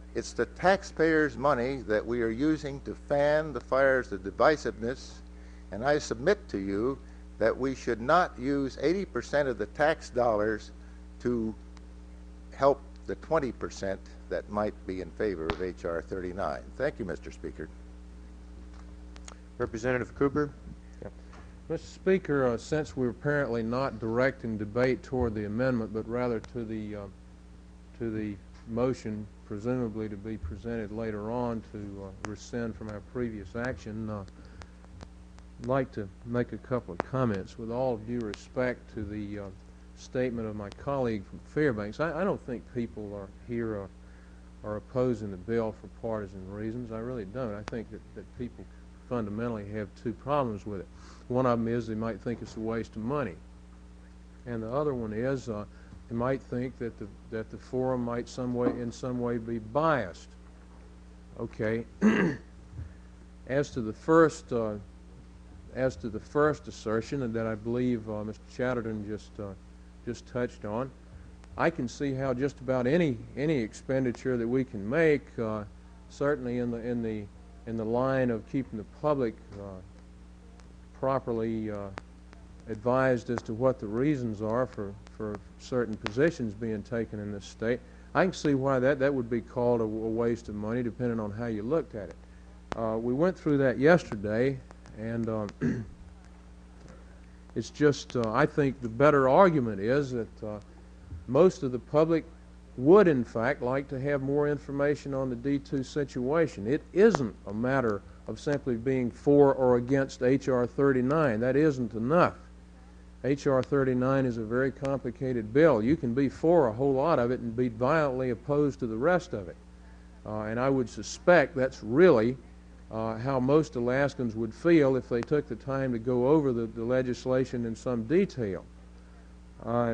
It's the taxpayers' money that we are using to fan the fires of divisiveness, and I submit to you that we should not use eighty percent of the tax dollars to help the twenty percent that might be in favor of H R thirty-nine. Thank you, Mister Speaker. Representative Cooper. Mister Speaker, uh, since we're apparently not directing debate toward the amendment, but rather to the uh, to the motion, presumably to be presented later on to uh, rescind from our previous action, uh, I'd like to make a couple of comments. With all due respect to the uh, statement of my colleague from Fairbanks, I, I don't think people are here uh, are opposing the bill for partisan reasons. I really don't. I think that, that people fundamentally have two problems with it. One of them is they might think it's a waste of money, and the other one is uh, they might think that the that the forum might some way in some way be biased. Okay. As to the first uh, as to the first assertion, and that I believe uh, Mister Chatterton just uh, just touched on, I can see how just about any any expenditure that we can make, uh, certainly in the in the in the line of keeping the public uh, properly uh, advised as to what the reasons are for, for certain positions being taken in this state, I can see why that, that would be called a, a waste of money, depending on how you looked at it. Uh, we went through that yesterday, and uh, it's just, uh, I think the better argument is that uh, most of the public would, in fact, like to have more information on the D two situation. It isn't a matter of simply being for or against H R thirty-nine. That isn't enough. H R thirty-nine is a very complicated bill. You can be for a whole lot of it and be violently opposed to the rest of it. Uh, and I would suspect that's really uh, how most Alaskans would feel if they took the time to go over the, the legislation in some detail. Uh,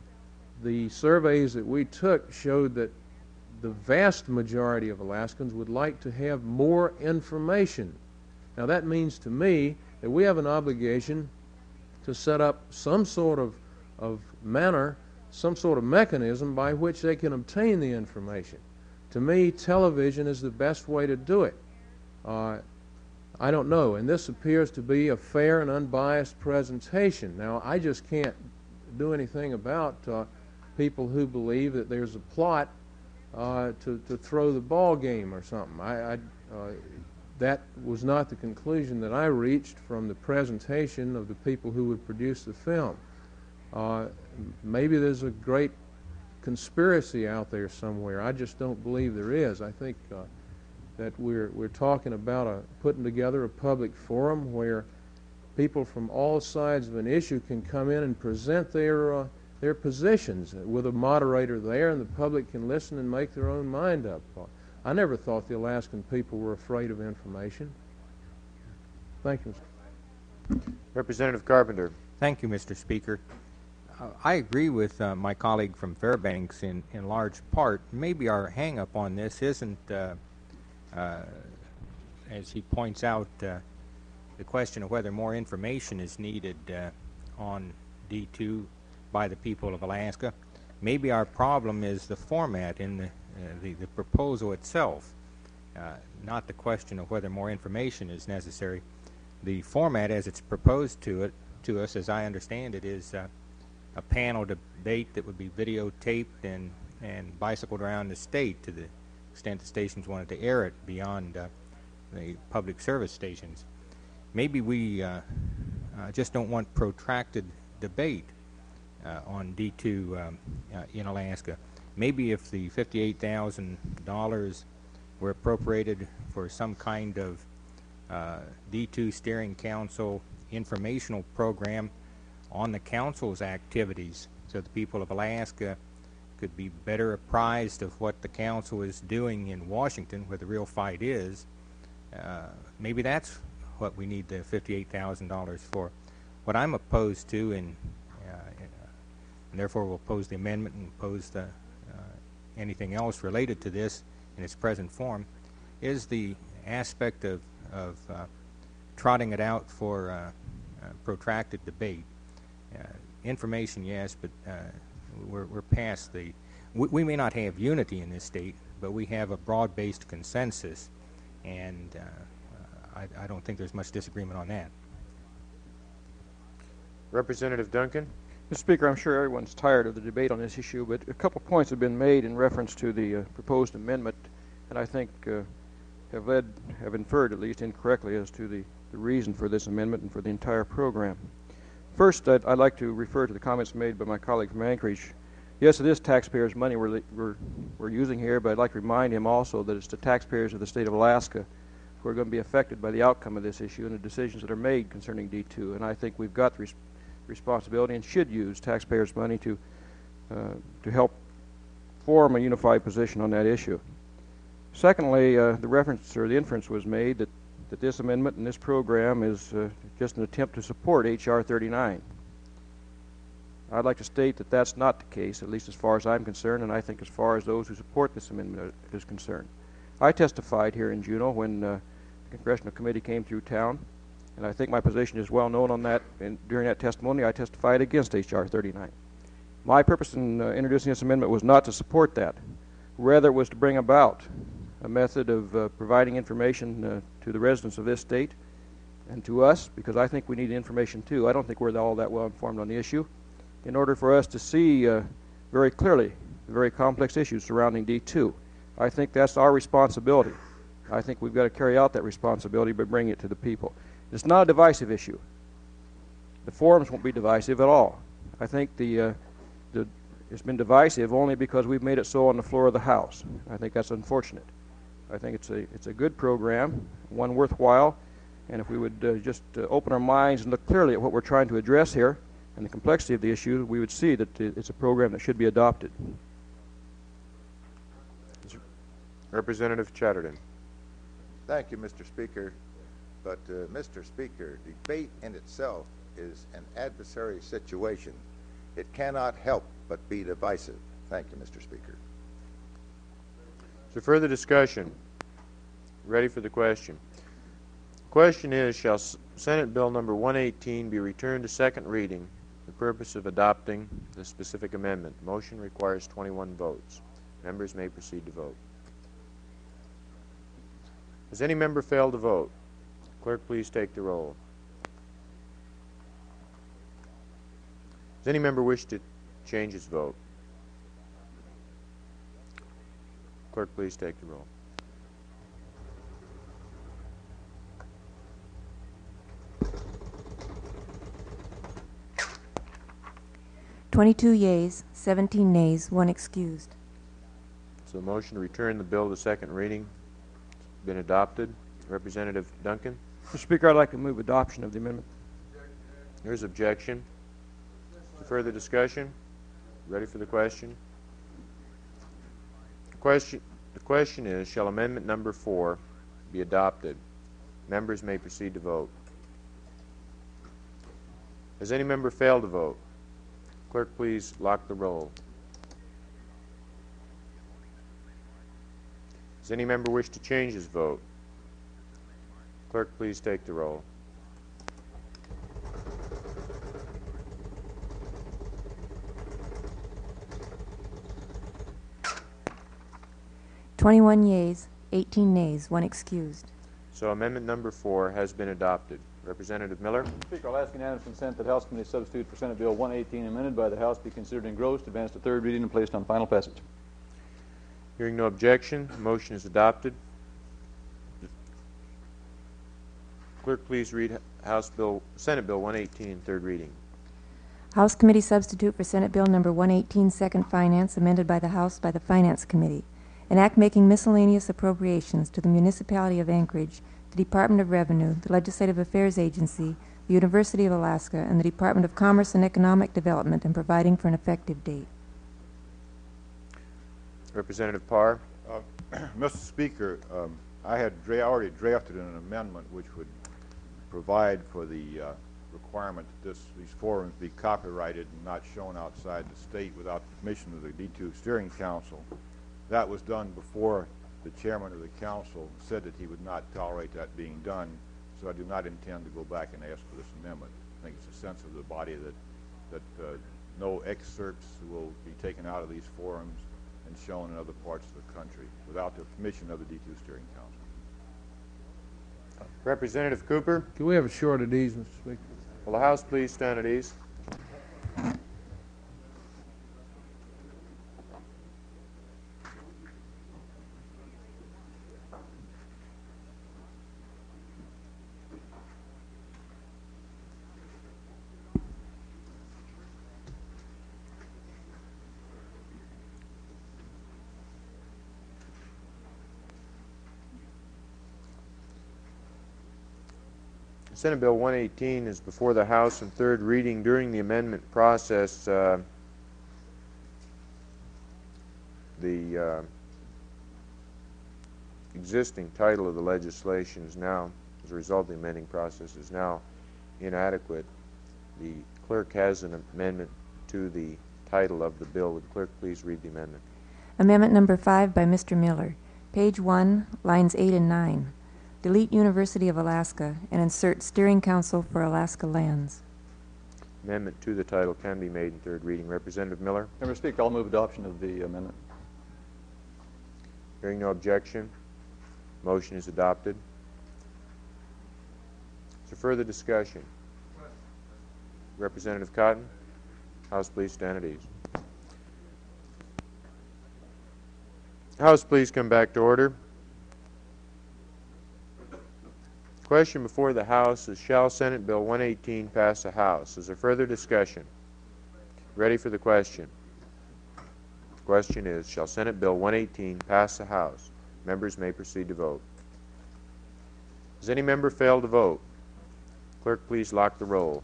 the surveys that we took showed that the vast majority of Alaskans would like to have more information. Now that means to me that we have an obligation to set up some sort of, of manner, some sort of mechanism by which they can obtain the information. To me, television is the best way to do it. Uh, I don't know, and this appears to be a fair and unbiased presentation. Now, I just can't do anything about uh, people who believe that there's a plot uh, to, to throw the ball game or something. I, I, uh, that was not the conclusion that I reached from the presentation of the people who would produce the film. Uh, maybe there's a great conspiracy out there somewhere. I just don't believe there is. I think uh, that we're, we're talking about a, putting together a public forum where people from all sides of an issue can come in and present their uh, their positions with a moderator there, and the public can listen and make their own mind up. I never thought the Alaskan people were afraid of information. Thank you, Mister Representative Carpenter. Thank you, Mister Speaker. Uh, I agree with uh, my colleague from Fairbanks in, in large part. Maybe our hang-up on this isn't, uh, uh, as he points out, uh, the question of whether more information is needed uh, on D two by the people of Alaska. Maybe our problem is the format in the, uh, the, the proposal itself, uh, not the question of whether more information is necessary. The format as it's proposed to it to us, as I understand it, is uh, a panel debate that would be videotaped and, and bicycled around the state to the extent the stations wanted to air it beyond uh, the public service stations. Maybe we uh, uh, just don't want protracted debate uh, on D two um, uh, in Alaska. Maybe if the fifty-eight thousand dollars were appropriated for some kind of uh, D two Steering Council informational program on the Council's activities, so the people of Alaska could be better apprised of what the Council is doing in Washington, where the real fight is, uh, maybe that's what we need the fifty-eight thousand dollars for. What I'm opposed to, and, uh, and therefore will oppose the amendment and oppose the, uh, anything else related to this in its present form, is the aspect of, of uh, trotting it out for uh, uh, protracted debate. Uh, information, yes, but uh, we're, we're past the we, we may not have unity in this state, but we have a broad-based consensus, and uh, I, I don't think there's much disagreement on that. Representative Duncan? Mister Speaker, I'm sure everyone's tired of the debate on this issue, but a couple of points have been made in reference to the uh, proposed amendment, and I think uh, have led, have inferred at least incorrectly as to the, the reason for this amendment and for the entire program. First, I'd, I'd like to refer to the comments made by my colleague from Anchorage. Yes, it is taxpayers' money we're, we're, we're using here, but I'd like to remind him also that it's the taxpayers of the state of Alaska who are going to be affected by the outcome of this issue and the decisions that are made concerning D two, and I think we've got the res responsibility and should use taxpayers' money to, uh, to help form a unified position on that issue. Secondly, uh, the reference or the inference was made that, that this amendment and this program is uh, just an attempt to support H R thirty-nine. I'd like to state that that's not the case, at least as far as I'm concerned, and I think as far as those who support this amendment is concerned. I testified here in Juneau when uh, the Congressional Committee came through town, and I think my position is well known on that. And during that testimony, I testified against H R thirty-nine. My purpose in uh, introducing this amendment was not to support that. Rather, it was to bring about a method of uh, providing information uh, to the residents of this state and to us, because I think we need information too. I don't think we're all that well informed on the issue, in order for us to see uh, very clearly the very complex issues surrounding D two. I think that's our responsibility. I think we've got to carry out that responsibility by bringing it to the people. It's not a divisive issue. The forums won't be divisive at all. I think the, uh, the, it's been divisive only because we've made it so on the floor of the House. I think that's unfortunate. I think it's a, it's a good program, one worthwhile, and if we would uh, just uh, open our minds and look clearly at what we're trying to address here and the complexity of the issue, we would see that it's a program that should be adopted. Representative Chatterton. Thank you, Mister Speaker. But, uh, Mister Speaker, debate in itself is an adversary situation. It cannot help but be divisive. Thank you, Mister Speaker. Is there further discussion? Ready for the question. The question is, shall S Senate Bill number one eighteen be returned to second reading for the purpose of adopting the specific amendment? The motion requires twenty-one votes. Members may proceed to vote. Has any member failed to vote? Clerk, please take the roll. Does any member wish to change his vote? Clerk, please take the roll. twenty-two yeas, seventeen nays, one excused. So the motion to return the bill to second reading has been adopted. Representative Duncan? Mister Speaker, I'd like to move adoption of the amendment. There's objection. Further discussion? Ready for the question? The question, the question is, shall amendment number four be adopted? Members may proceed to vote. Has any member failed to vote? Clerk, please lock the roll. Does any member wish to change his vote? Clerk, please take the roll. twenty-one yeas, eighteen nays, one excused. So amendment number four has been adopted. Representative Miller? Speaker, I'll ask unanimous consent that House Committee substitute for Senate Bill one eighteen amended by the House be considered engrossed, advanced to third reading, and placed on final passage. Hearing no objection, the motion is adopted. Clerk, please read House Bill, Senate Bill one eighteen in third reading. House Committee substitute for Senate Bill number one eighteen, second finance, amended by the House by the Finance Committee. An act making miscellaneous appropriations to the Municipality of Anchorage, the Department of Revenue, the Legislative Affairs Agency, the University of Alaska, and the Department of Commerce and Economic Development, and providing for an effective date. Representative Parr? Uh, Mister Speaker, um, I had dra already drafted an amendment which would provide for the uh, requirement that this, these forums be copyrighted and not shown outside the state without the permission of the D two Steering Council. That was done before the chairman of the council said that he would not tolerate that being done, so I do not intend to go back and ask for this amendment. I think it's a sense of the body that, that uh, no excerpts will be taken out of these forums and shown in other parts of the country without the permission of the D two Steering Council. Representative Cooper? Can we have a short at ease, Mister Speaker? Will the House please stand at ease? Senate Bill one eighteen is before the House in third reading. During the amendment process, uh, the uh, existing title of the legislation is now, as a result of the amending process, is now inadequate. The clerk has an amendment to the title of the bill. Would the clerk please read the amendment? Amendment number five by Mister Miller. Page one, lines eight and nine. Delete University of Alaska and insert Steering Council for Alaska Lands. Amendment to the title can be made in third reading. Representative Miller? Mister Speaker, I'll move adoption of the amendment. Hearing no objection, motion is adopted. Is there further discussion? Representative Cotton? House, please stand at ease. House, please come back to order. Question before the House is, shall Senate Bill one eighteen pass the House? Is there further discussion? Ready for the question. The question is, shall Senate Bill one eighteen pass the House? Members may proceed to vote. Does any member fail to vote? Clerk, please lock the roll.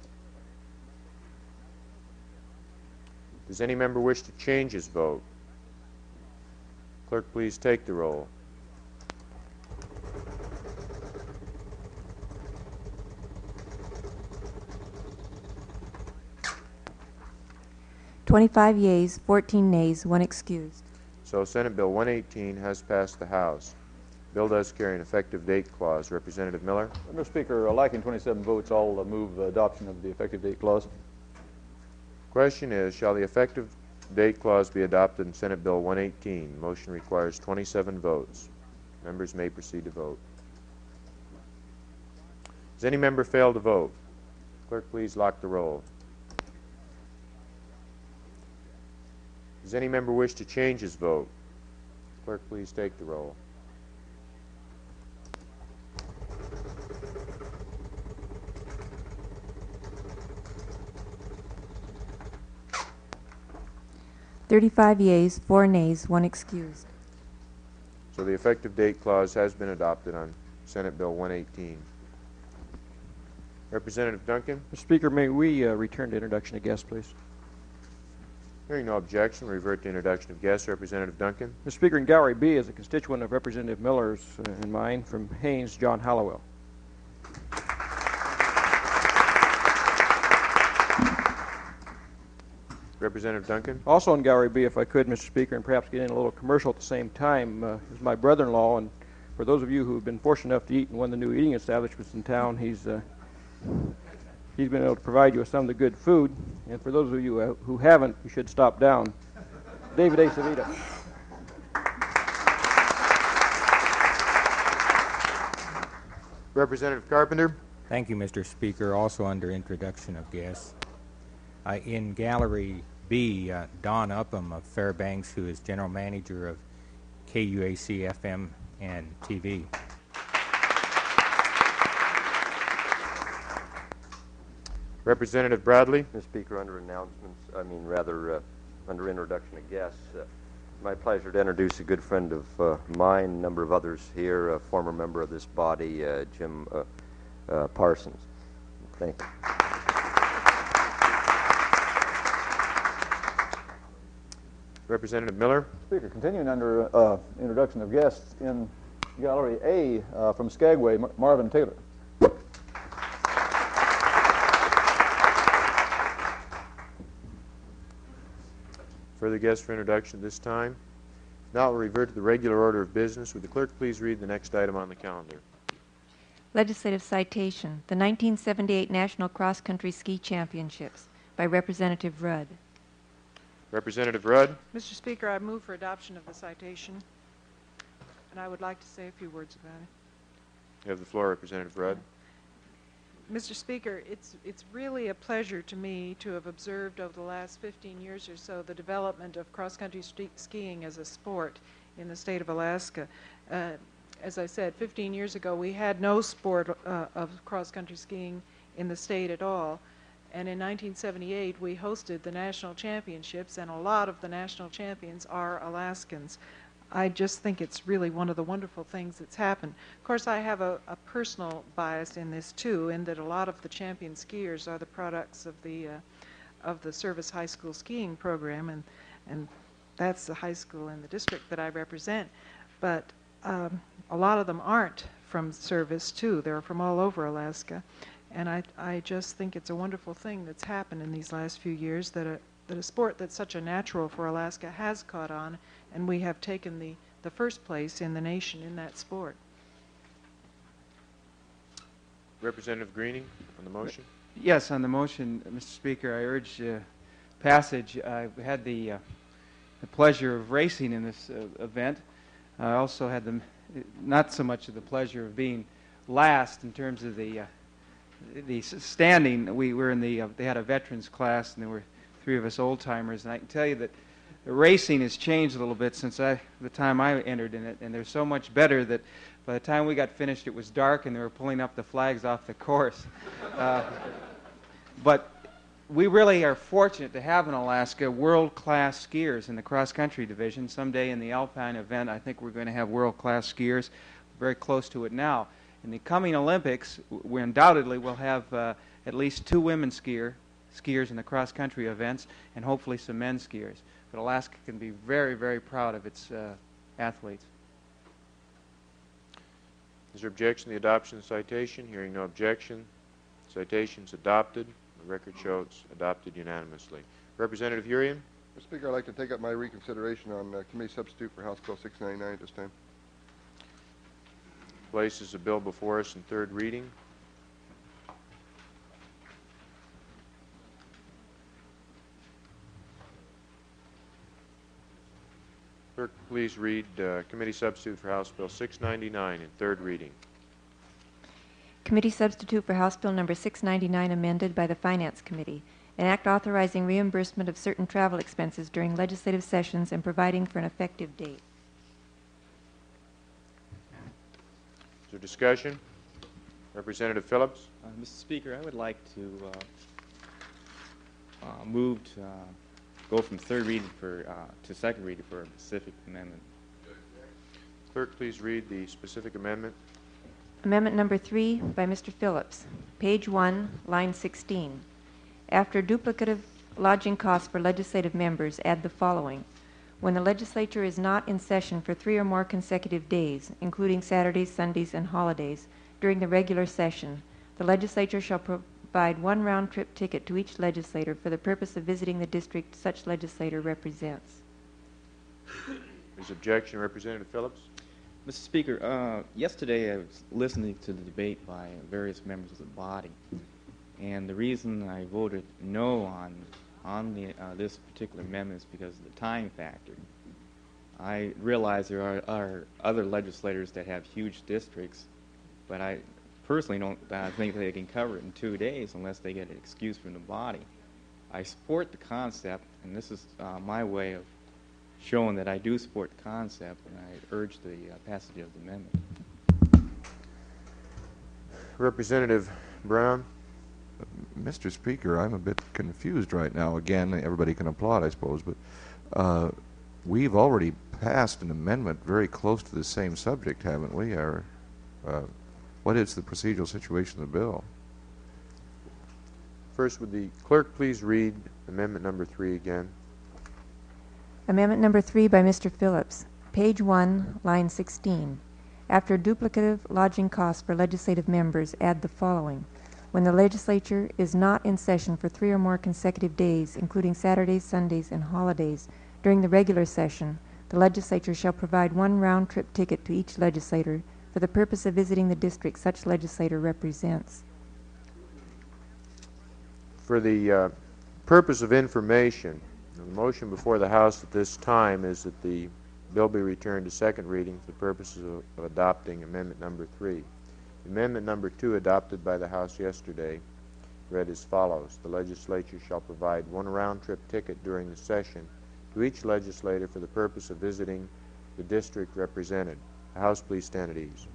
Does any member wish to change his vote? Clerk, please take the roll. twenty-five yeas, fourteen nays, one excused. So Senate Bill one eighteen has passed the House. Bill does carry an effective date clause. Representative Miller? Mister Speaker, lacking twenty-seven votes, I'll uh, move adoption of the effective date clause. Question is, shall the effective date clause be adopted in Senate Bill one eighteen? Motion requires twenty-seven votes. Members may proceed to vote. Does any member fail to vote? Clerk, please lock the roll. Does any member wish to change his vote? Clerk, please take the roll. thirty-five yeas, four nays, one excused. So the effective date clause has been adopted on Senate Bill one eighteen. Representative Duncan? Mister Speaker, may we uh, return to introduction of guests, please? Hearing no objection, revert to introduction of guests. Representative Duncan? Mister Speaker, in Gallery B is a constituent of Representative Miller's uh, and mine from Haines, John Hallowell. Representative Duncan? Also in Gallery B, if I could, Mister Speaker, and perhaps get in a little commercial at the same time, uh, is my brother-in-law, and for those of you who have been fortunate enough to eat in one of the new eating establishments in town, he's uh, he's been able to provide you with some of the good food, and for those of you uh, who haven't, you should stop down. David A. Savita. Representative Carpenter? Thank you, Mister Speaker. Also under introduction of guests. Uh, in Gallery B, uh, Don Upham of Fairbanks, who is General Manager of K U A C F M and T V. Representative Bradley? Mister Speaker, under announcements, I mean rather uh, under introduction of guests, uh, my pleasure to introduce a good friend of uh, mine, a number of others here, a former member of this body, uh, Jim uh, uh, Parsons. Thank you. Representative Miller? Speaker, continuing under uh, introduction of guests in Gallery A uh, from Skagway, Mar Marvin Taylor. Further guests for introduction at this time? Now we'll revert to the regular order of business. Would the clerk please read the next item on the calendar? Legislative citation, the nineteen seventy-eight National Cross Country Ski Championships by Representative Rudd. Representative Rudd. Mister Speaker, I move for adoption of the citation, and I would like to say a few words about it. You have the floor, Representative Rudd. Mister Speaker, it's, it's really a pleasure to me to have observed over the last fifteen years or so the development of cross-country skiing as a sport in the state of Alaska. Uh, as I said, fifteen years ago we had no sport uh, of cross-country skiing in the state at all. And in nineteen seventy-eight we hosted the national championships, and a lot of the national champions are Alaskans. I just think it's really one of the wonderful things that's happened. Of course, I have a, a personal bias in this too, in that a lot of the champion skiers are the products of the uh, of the Service High School skiing program, and and that's the high school in the district that I represent. But um, a lot of them aren't from Service too. They're from all over Alaska, and I I just think it's a wonderful thing that's happened in these last few years, that a that a sport that's such a natural for Alaska has caught on, and we have taken the, the first place in the nation in that sport. Representative Greening on the motion. Yes, on the motion, Mister Speaker, I urge uh, passage. I had the, uh, the pleasure of racing in this uh, event. I also had the, not so much of the pleasure of being last in terms of the, uh, the standing. We were in the, uh, they had a veterans class, and there were three of us old-timers, and I can tell you that the racing has changed a little bit since I, the time I entered in it, and they're so much better that by the time we got finished it was dark and they were pulling up the flags off the course. Uh, but we really are fortunate to have in Alaska world-class skiers in the cross-country division. Someday in the Alpine event I think we're going to have world-class skiers. We're very close to it now. In the coming Olympics we undoubtedly will have uh, at least two women skier skiers in the cross-country events, and hopefully some men skiers. But Alaska can be very, very proud of its uh, athletes. Is there objection to the adoption of the citation? Hearing no objection, citation's adopted. The record shows adopted unanimously. Representative Urian. Mister Speaker, I'd like to take up my reconsideration on uh, committee substitute for House Bill six ninety-nine at this time. Places the bill before us in third reading. Clerk, please read uh, committee substitute for House Bill six ninety-nine in third reading. Committee substitute for House Bill number six ninety-nine, amended by the Finance Committee. An act authorizing reimbursement of certain travel expenses during legislative sessions and providing for an effective date. Is there discussion? Representative Phillips. Uh, Mister Speaker, I would like to uh, uh, move to uh, go from third reading for, uh, to second reading for a specific amendment. Clerk, please read the specific amendment. Amendment number three by Mister Phillips. Page one, line sixteen. After duplicative lodging costs for legislative members, add the following. When the legislature is not in session for three or more consecutive days, including Saturdays, Sundays, and holidays, during the regular session, the legislature shall provide one round-trip ticket to each legislator for the purpose of visiting the district such legislator represents. There's objection. Representative Phillips. Mister Speaker, uh, yesterday I was listening to the debate by various members of the body, and the reason I voted no on on the, uh, this particular amendment is because of the time factor. I realize there are, are other legislators that have huge districts, but I personally don't uh, think they can cover it in two days unless they get an excuse from the body. I support the concept, and this is uh, my way of showing that I do support the concept, and I urge the uh, passage of the amendment. Representative Brown. Mister Speaker, I'm a bit confused right now. Again, everybody can applaud, I suppose, but uh, we've already passed an amendment very close to the same subject, haven't we? Or, uh, what is the procedural situation of the bill? First, would the clerk please read amendment number three again? Amendment number three by Mister Phillips. Page one, line sixteen. After duplicative lodging costs for legislative members, add the following. When the legislature is not in session for three or more consecutive days, including Saturdays, Sundays, and holidays, during the regular session, the legislature shall provide one round-trip ticket to each legislator for the purpose of visiting the district such legislator represents. For the uh, purpose of information, Now, the motion before the House at this time is that the bill be returned to second reading for the purposes of, of adopting amendment number three. Amendment number two, adopted by the House yesterday, read as follows. The legislature shall provide one round-trip ticket during the session to each legislator for the purpose of visiting the district represented. The House, please stand at ease.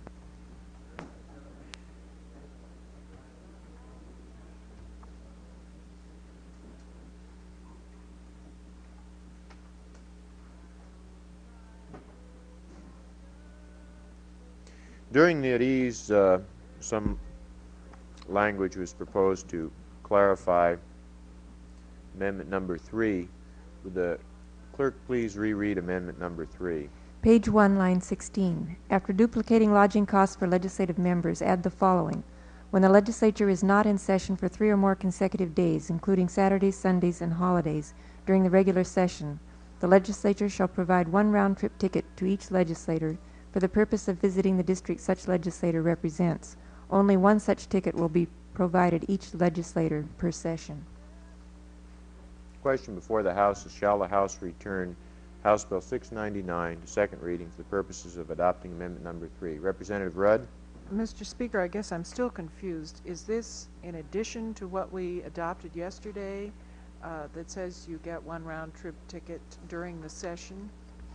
During the at ease, uh, some language was proposed to clarify amendment number three. Would the clerk please reread amendment number three? Page one, line sixteen. After duplicating lodging costs for legislative members, add the following. When the legislature is not in session for three or more consecutive days, including Saturdays, Sundays, and holidays, during the regular session, the legislature shall provide one round-trip ticket to each legislator for the purpose of visiting the district such legislator represents. Only one such ticket will be provided each legislator per session. Question before the House is, shall the House return House Bill six ninety-nine to second reading for the purposes of adopting amendment number three? Representative Rudd? Mister Speaker, I guess I'm still confused. Is this in addition to what we adopted yesterday uh, that says you get one round-trip ticket during the session?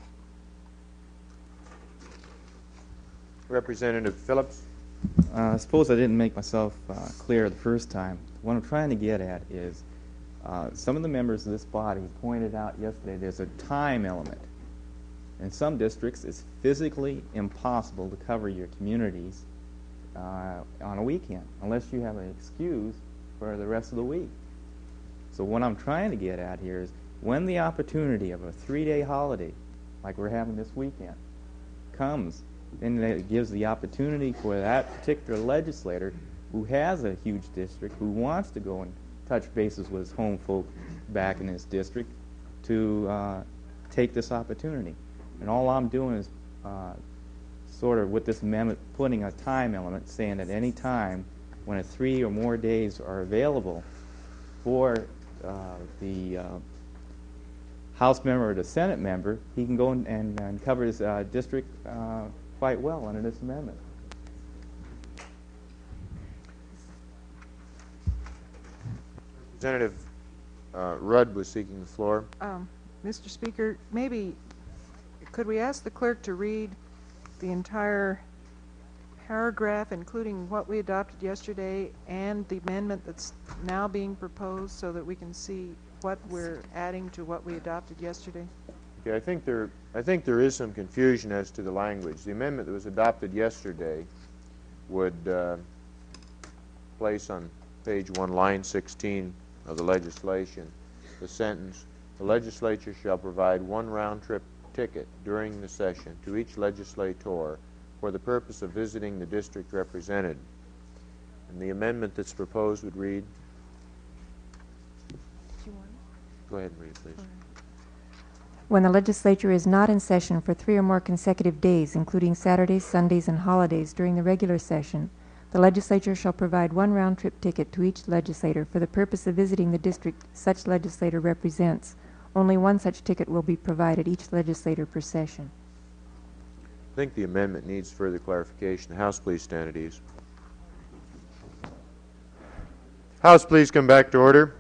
Representative Phillips? Uh, I suppose I didn't make myself uh, clear the first time. What I'm trying to get at is uh, some of the members of this body pointed out yesterday there's a time element. In some districts, it's physically impossible to cover your communities uh, on a weekend unless you have an excuse for the rest of the week. So what I'm trying to get at here is when the opportunity of a three-day holiday, like we're having this weekend, comes, then it gives the opportunity for that particular legislator who has a huge district, who wants to go and touch bases with his home folk back in his district, to uh, take this opportunity. And all I'm doing is uh, sort of with this amendment putting a time element, saying at any time when a three or more days are available for uh, the uh, House member or the Senate member, he can go and, and, and cover his uh, district uh, quite well under this amendment. Representative uh, Rudd was seeking the floor. Um, Mister Speaker, maybe could we ask the clerk to read the entire paragraph, including what we adopted yesterday and the amendment that's now being proposed, so that we can see what we're adding to what we adopted yesterday? Okay, I think there, I think there is some confusion as to the language. The amendment that was adopted yesterday would uh, place on page one, line sixteen of the legislation, the sentence, the legislature shall provide one round-trip ticket during the session to each legislator for the purpose of visiting the district represented. And the amendment that's proposed would read, go ahead and read it, please. When the legislature is not in session for three or more consecutive days, including Saturdays, Sundays, and holidays during the regular session, the legislature shall provide one round-trip ticket to each legislator for the purpose of visiting the district such legislator represents. Only one such ticket will be provided each legislator per session. I think the amendment needs further clarification. The House, please stand at ease. House, please come back to order.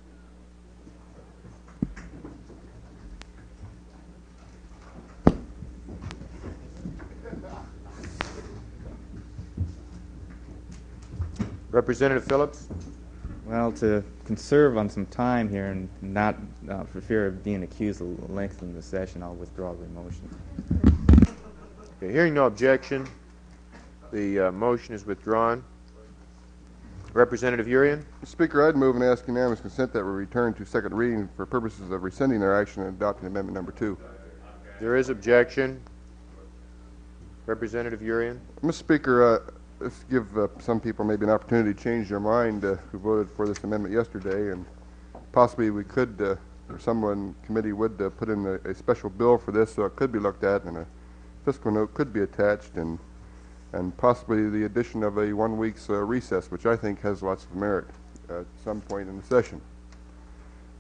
Representative Phillips? Well, to conserve on some time here and not uh, for fear of being accused of lengthening the session, I'll withdraw the motion. Okay, hearing no objection, the uh, motion is withdrawn. Representative Urian? Mister Speaker, I'd move and ask unanimous consent that we return to second reading for purposes of rescinding their action and adopting amendment number two. There is objection. Representative Urian? Mister Speaker, uh, let's give uh, some people maybe an opportunity to change their mind uh, who voted for this amendment yesterday, and possibly we could, uh, or someone committee would uh, put in a, a special bill for this so it could be looked at and a fiscal note could be attached, and and possibly the addition of a one week's uh, recess, which I think has lots of merit uh, at some point in the session.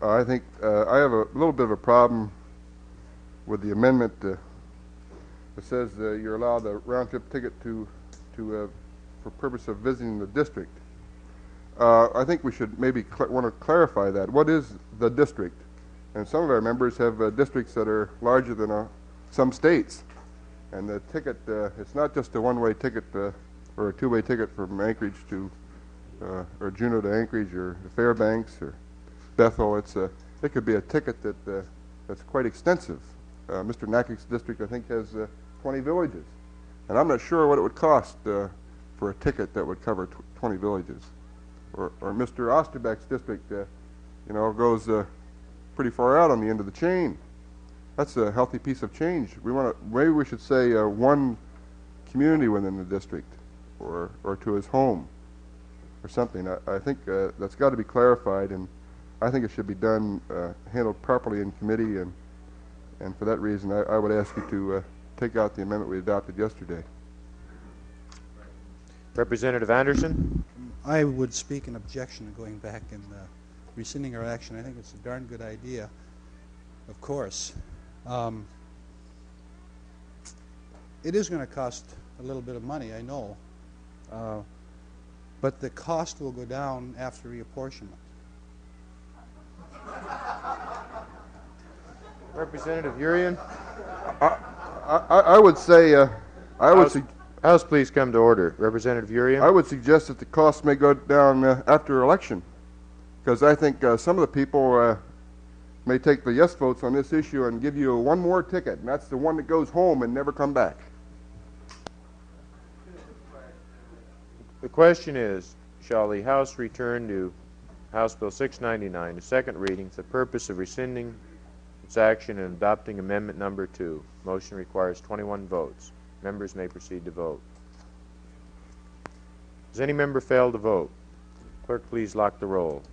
Uh, I think uh, I have a little bit of a problem with the amendment uh, that says uh, you're allowed a round-trip ticket to, to uh, for purpose of visiting the district. Uh, I think we should maybe want to clarify that. What is the district? And some of our members have uh, districts that are larger than uh, some states. And the ticket, uh, it's not just a one-way ticket uh, or a two-way ticket from Anchorage to, uh, or Juneau to Anchorage or Fairbanks or Bethel. It's a, it could be a ticket that uh, that's quite extensive. Uh, Mister Nackik's district, I think, has uh, twenty villages. And I'm not sure what it would cost uh, for a ticket that would cover tw twenty villages. Or, or Mister Osterbeck's district, uh, you know, goes uh, pretty far out on the end of the chain. That's a healthy piece of change. We want to, maybe we should say uh, one community within the district, or or to his home, or something. I, I think uh, that's got to be clarified, and I think it should be done, uh, handled properly in committee, and and for that reason, I, I would ask you to uh, take out the amendment we adopted yesterday. Representative Anderson? I would speak in objection to going back and uh, rescinding our action. I think it's a darn good idea, of course. Um, it is going to cost a little bit of money, I know, uh, but the cost will go down after reapportionment. Representative Urian? I, I, I would say, uh, I would House, House, please come to order. Representative Urian? I would suggest that the cost may go down uh, after election, because I think uh, some of the people uh, may take the yes votes on this issue and give you one more ticket, and that's the one that goes home and never come back. The question is, shall the House return to House Bill six ninety-nine, a second reading, for the purpose of rescinding its action and adopting amendment number two? Motion requires twenty-one votes. Members may proceed to vote. Does any member fail to vote? Clerk, please lock the roll.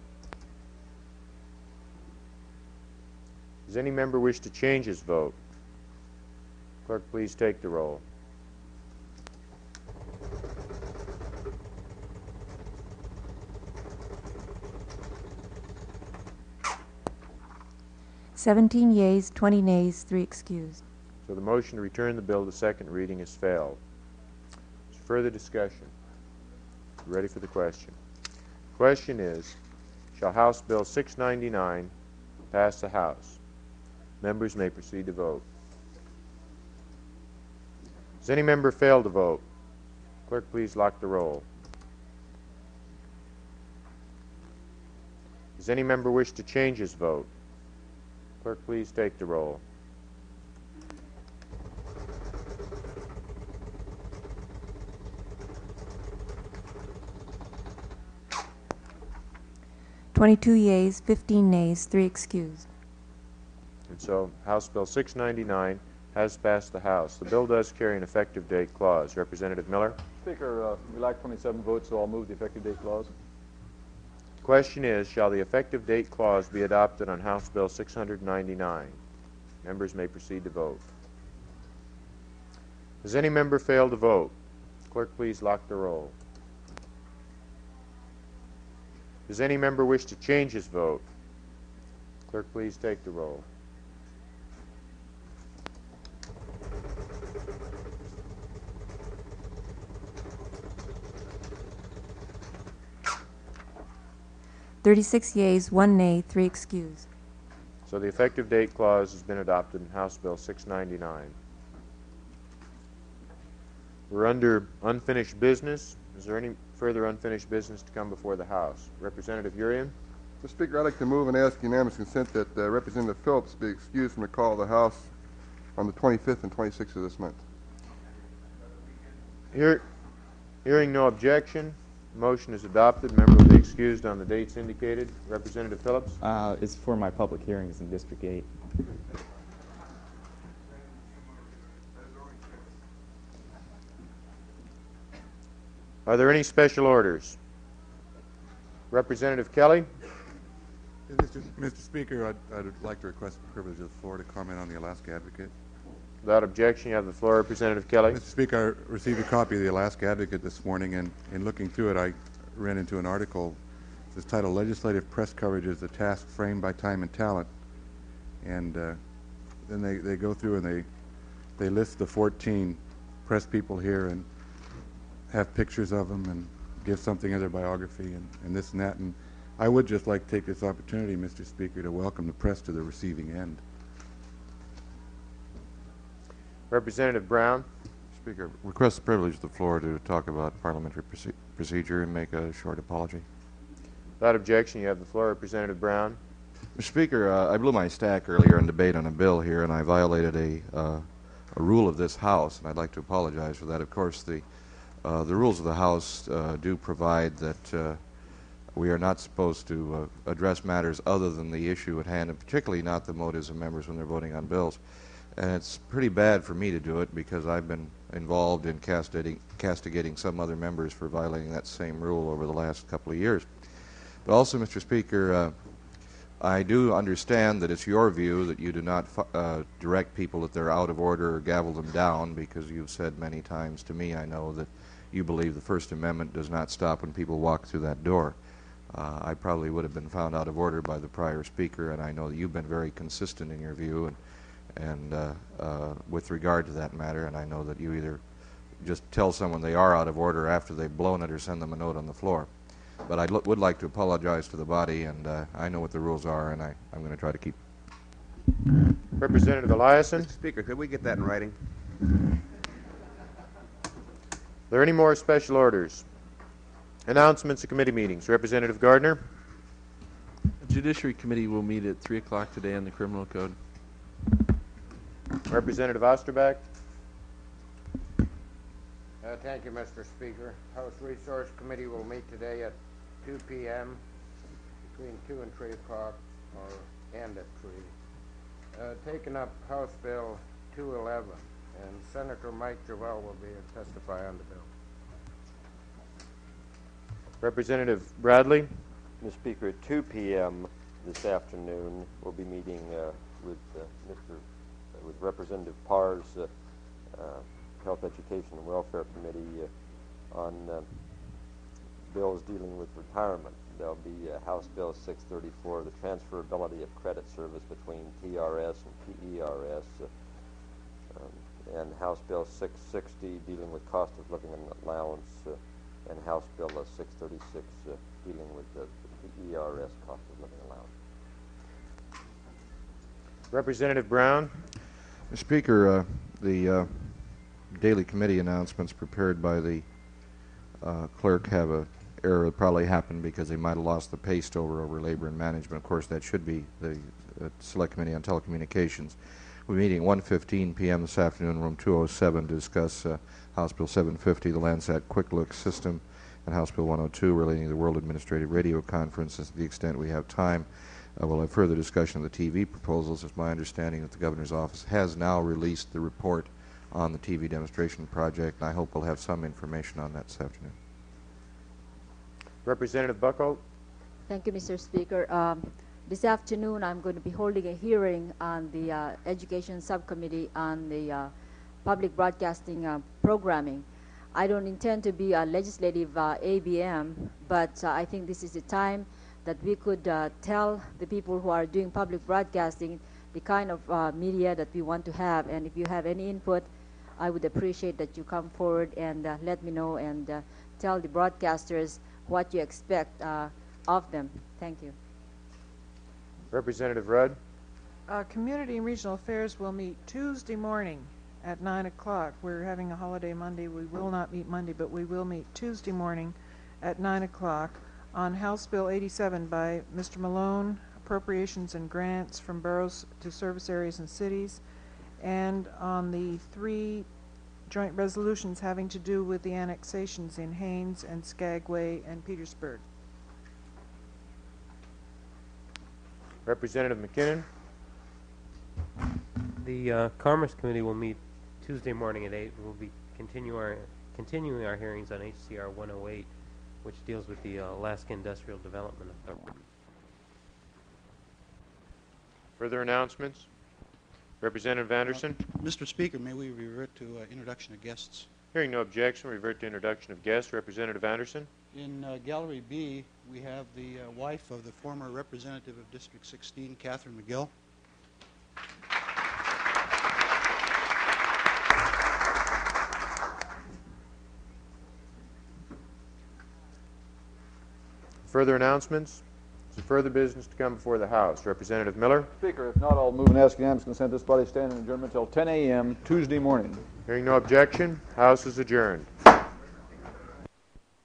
Does any member wish to change his vote? Clerk, please take the roll. Seventeen yeas, twenty nays, three excused. So the motion to return the bill to second reading has failed. Is there further discussion? Ready for the question. The question is, shall House Bill six ninety-nine pass the House? Members may proceed to vote. Does any member fail to vote? Clerk, please lock the roll. Does any member wish to change his vote? Clerk, please take the roll. Twenty-two yeas, fifteen nays, three excused. And so House Bill six ninety-nine has passed the House. The bill does carry an effective date clause. Representative Miller? Speaker, uh, we lack twenty-seven votes, so I'll move the effective date clause. The question is, shall the effective date clause be adopted on House Bill six ninety-nine? Members may proceed to vote. Does any member fail to vote? Clerk, please lock the roll. Does any member wish to change his vote? Clerk, please take the roll. Thirty-six yeas, one nay, three excused. So the effective date clause has been adopted in House Bill six ninety-nine. We're under unfinished business. Is there any further unfinished business to come before the House? Representative Urian? Mister Speaker, I'd like to move and ask unanimous consent that uh, Representative Phillips be excused from the call of the House on the twenty-fifth and twenty-sixth of this month. Hear, hearing no objection, motion is adopted. Member will be excused on the dates indicated. Representative Phillips? Uh, it's for my public hearings in District eight. Are there any special orders? Representative Kelly? Mister Mister Speaker, I'd, I'd like to request the privilege of the floor to comment on the Alaska Advocate. Without objection, you have the floor, Representative Kelly. Mister Speaker, I received a copy of the Alaska Advocate this morning, and in looking through it, I ran into an article It's titled Legislative Press Coverage is the Task Framed by Time and Talent. And uh, then they, they go through and they, they list the fourteen press people here and have pictures of them and give something of their biography and, and this and that. And I would just like to take this opportunity, Mister Speaker, to welcome the press to the receiving end. Representative Brown. Speaker, request the privilege of the floor to talk about parliamentary proce procedure and make a short apology. Without objection, you have the floor. Representative Brown. Mister Speaker, uh, I blew my stack earlier in debate on a bill here, and I violated a, uh, a rule of this House, and I'd like to apologize for that. Of course, the, uh, the rules of the House uh, do provide that uh, we are not supposed to uh, address matters other than the issue at hand, and particularly not the motives of members when they're voting on bills. And it's pretty bad for me to do it because I've been involved in castigating, castigating some other members for violating that same rule over the last couple of years. But also, Mister Speaker, uh, I do understand that it's your view that you do not uh, direct people that they're out of order or gavel them down, because you've said many times to me, I know, that you believe the First Amendment does not stop when people walk through that door. Uh, I probably would have been found out of order by the prior speaker, and I know that you've been very consistent in your view and, and uh, uh, with regard to that matter, and I know that you either just tell someone they are out of order after they've blown it or send them a note on the floor. But I would like to apologize to the body, and uh, I know what the rules are, and I, I'm going to try to keep. Representative Eliason. Mister Speaker, could we get that in writing? Are there any more special orders? Announcements of committee meetings. Representative Gardner. The Judiciary Committee will meet at three o'clock today on the Criminal Code. Representative Osterbach. Uh, thank you, Mister Speaker. House Resource Committee will meet today at two p m between two and three o'clock, or end at three. Uh, taking up House Bill two eleven, and Senator Mike Jovel will be to testify on the bill. Representative Bradley. Mister Speaker, at two p m this afternoon, we'll be meeting uh, with uh, Mister Uh, with Representative Parr's uh, uh, Health, Education, and Welfare Committee uh, on uh, bills dealing with retirement. There'll be uh, House Bill six thirty-four, the transferability of credit service between T R S and P E R S, uh, um, and House Bill six sixty dealing with cost of living allowance, uh, and House Bill uh, six thirty-six uh, dealing with uh, the P E R S cost of living allowance. Representative Brown. Mister Speaker, uh, the uh, daily committee announcements prepared by the uh, clerk have a error that probably happened because they might have lost the paste over over labor and management. Of course, that should be the uh, Select Committee on Telecommunications. We're meeting one fifteen p m this afternoon, room two oh seven, to discuss uh, House Bill seven fifty, the Landsat Quick Look System, and House Bill one oh two relating to the World Administrative Radio Conference. To the extent we have time, Uh, we'll have further discussion of the T V proposals. It's my understanding that the Governor's office has now released the report on the T V demonstration project, and I hope we'll have some information on that this afternoon. Representative Buckholt. Thank you, Mister Speaker. Um, this afternoon, I'm going to be holding a hearing on the uh, Education Subcommittee on the uh, public broadcasting uh, programming. I don't intend to be a legislative uh, A B M, but uh, I think this is the time that we could uh, tell the people who are doing public broadcasting the kind of uh, media that we want to have. And if you have any input, I would appreciate that you come forward and uh, let me know and uh, tell the broadcasters what you expect uh, of them. Thank you. Representative Rudd. Uh, Community and Regional Affairs will meet Tuesday morning at nine o'clock. We're having a holiday Monday. We will not meet Monday, but we will meet Tuesday morning at nine o'clock on House Bill eighty-seven by Mister Malone, appropriations and grants from boroughs to service areas and cities, and on the three joint resolutions having to do with the annexations in Haines and Skagway and Petersburg. Representative McKinnon. The uh, Commerce Committee will meet Tuesday morning at eight. We'll be continue our, continuing our hearings on H C R one oh eight, which deals with the uh, Alaska Industrial Development Authority. Further announcements? Representative Anderson. Uh, Mister Speaker, may we revert to uh, introduction of guests? Hearing no objection, revert to introduction of guests. Representative Anderson. In uh, Gallery B, we have the uh, wife of the former representative of District sixteen, Catherine McGill. Further announcements? Is there further business to come before the House? Representative Miller? Speaker, if not, I'll move and ask unanimous consent this body stand in adjournment until ten A M Tuesday morning. Hearing no objection, House is adjourned.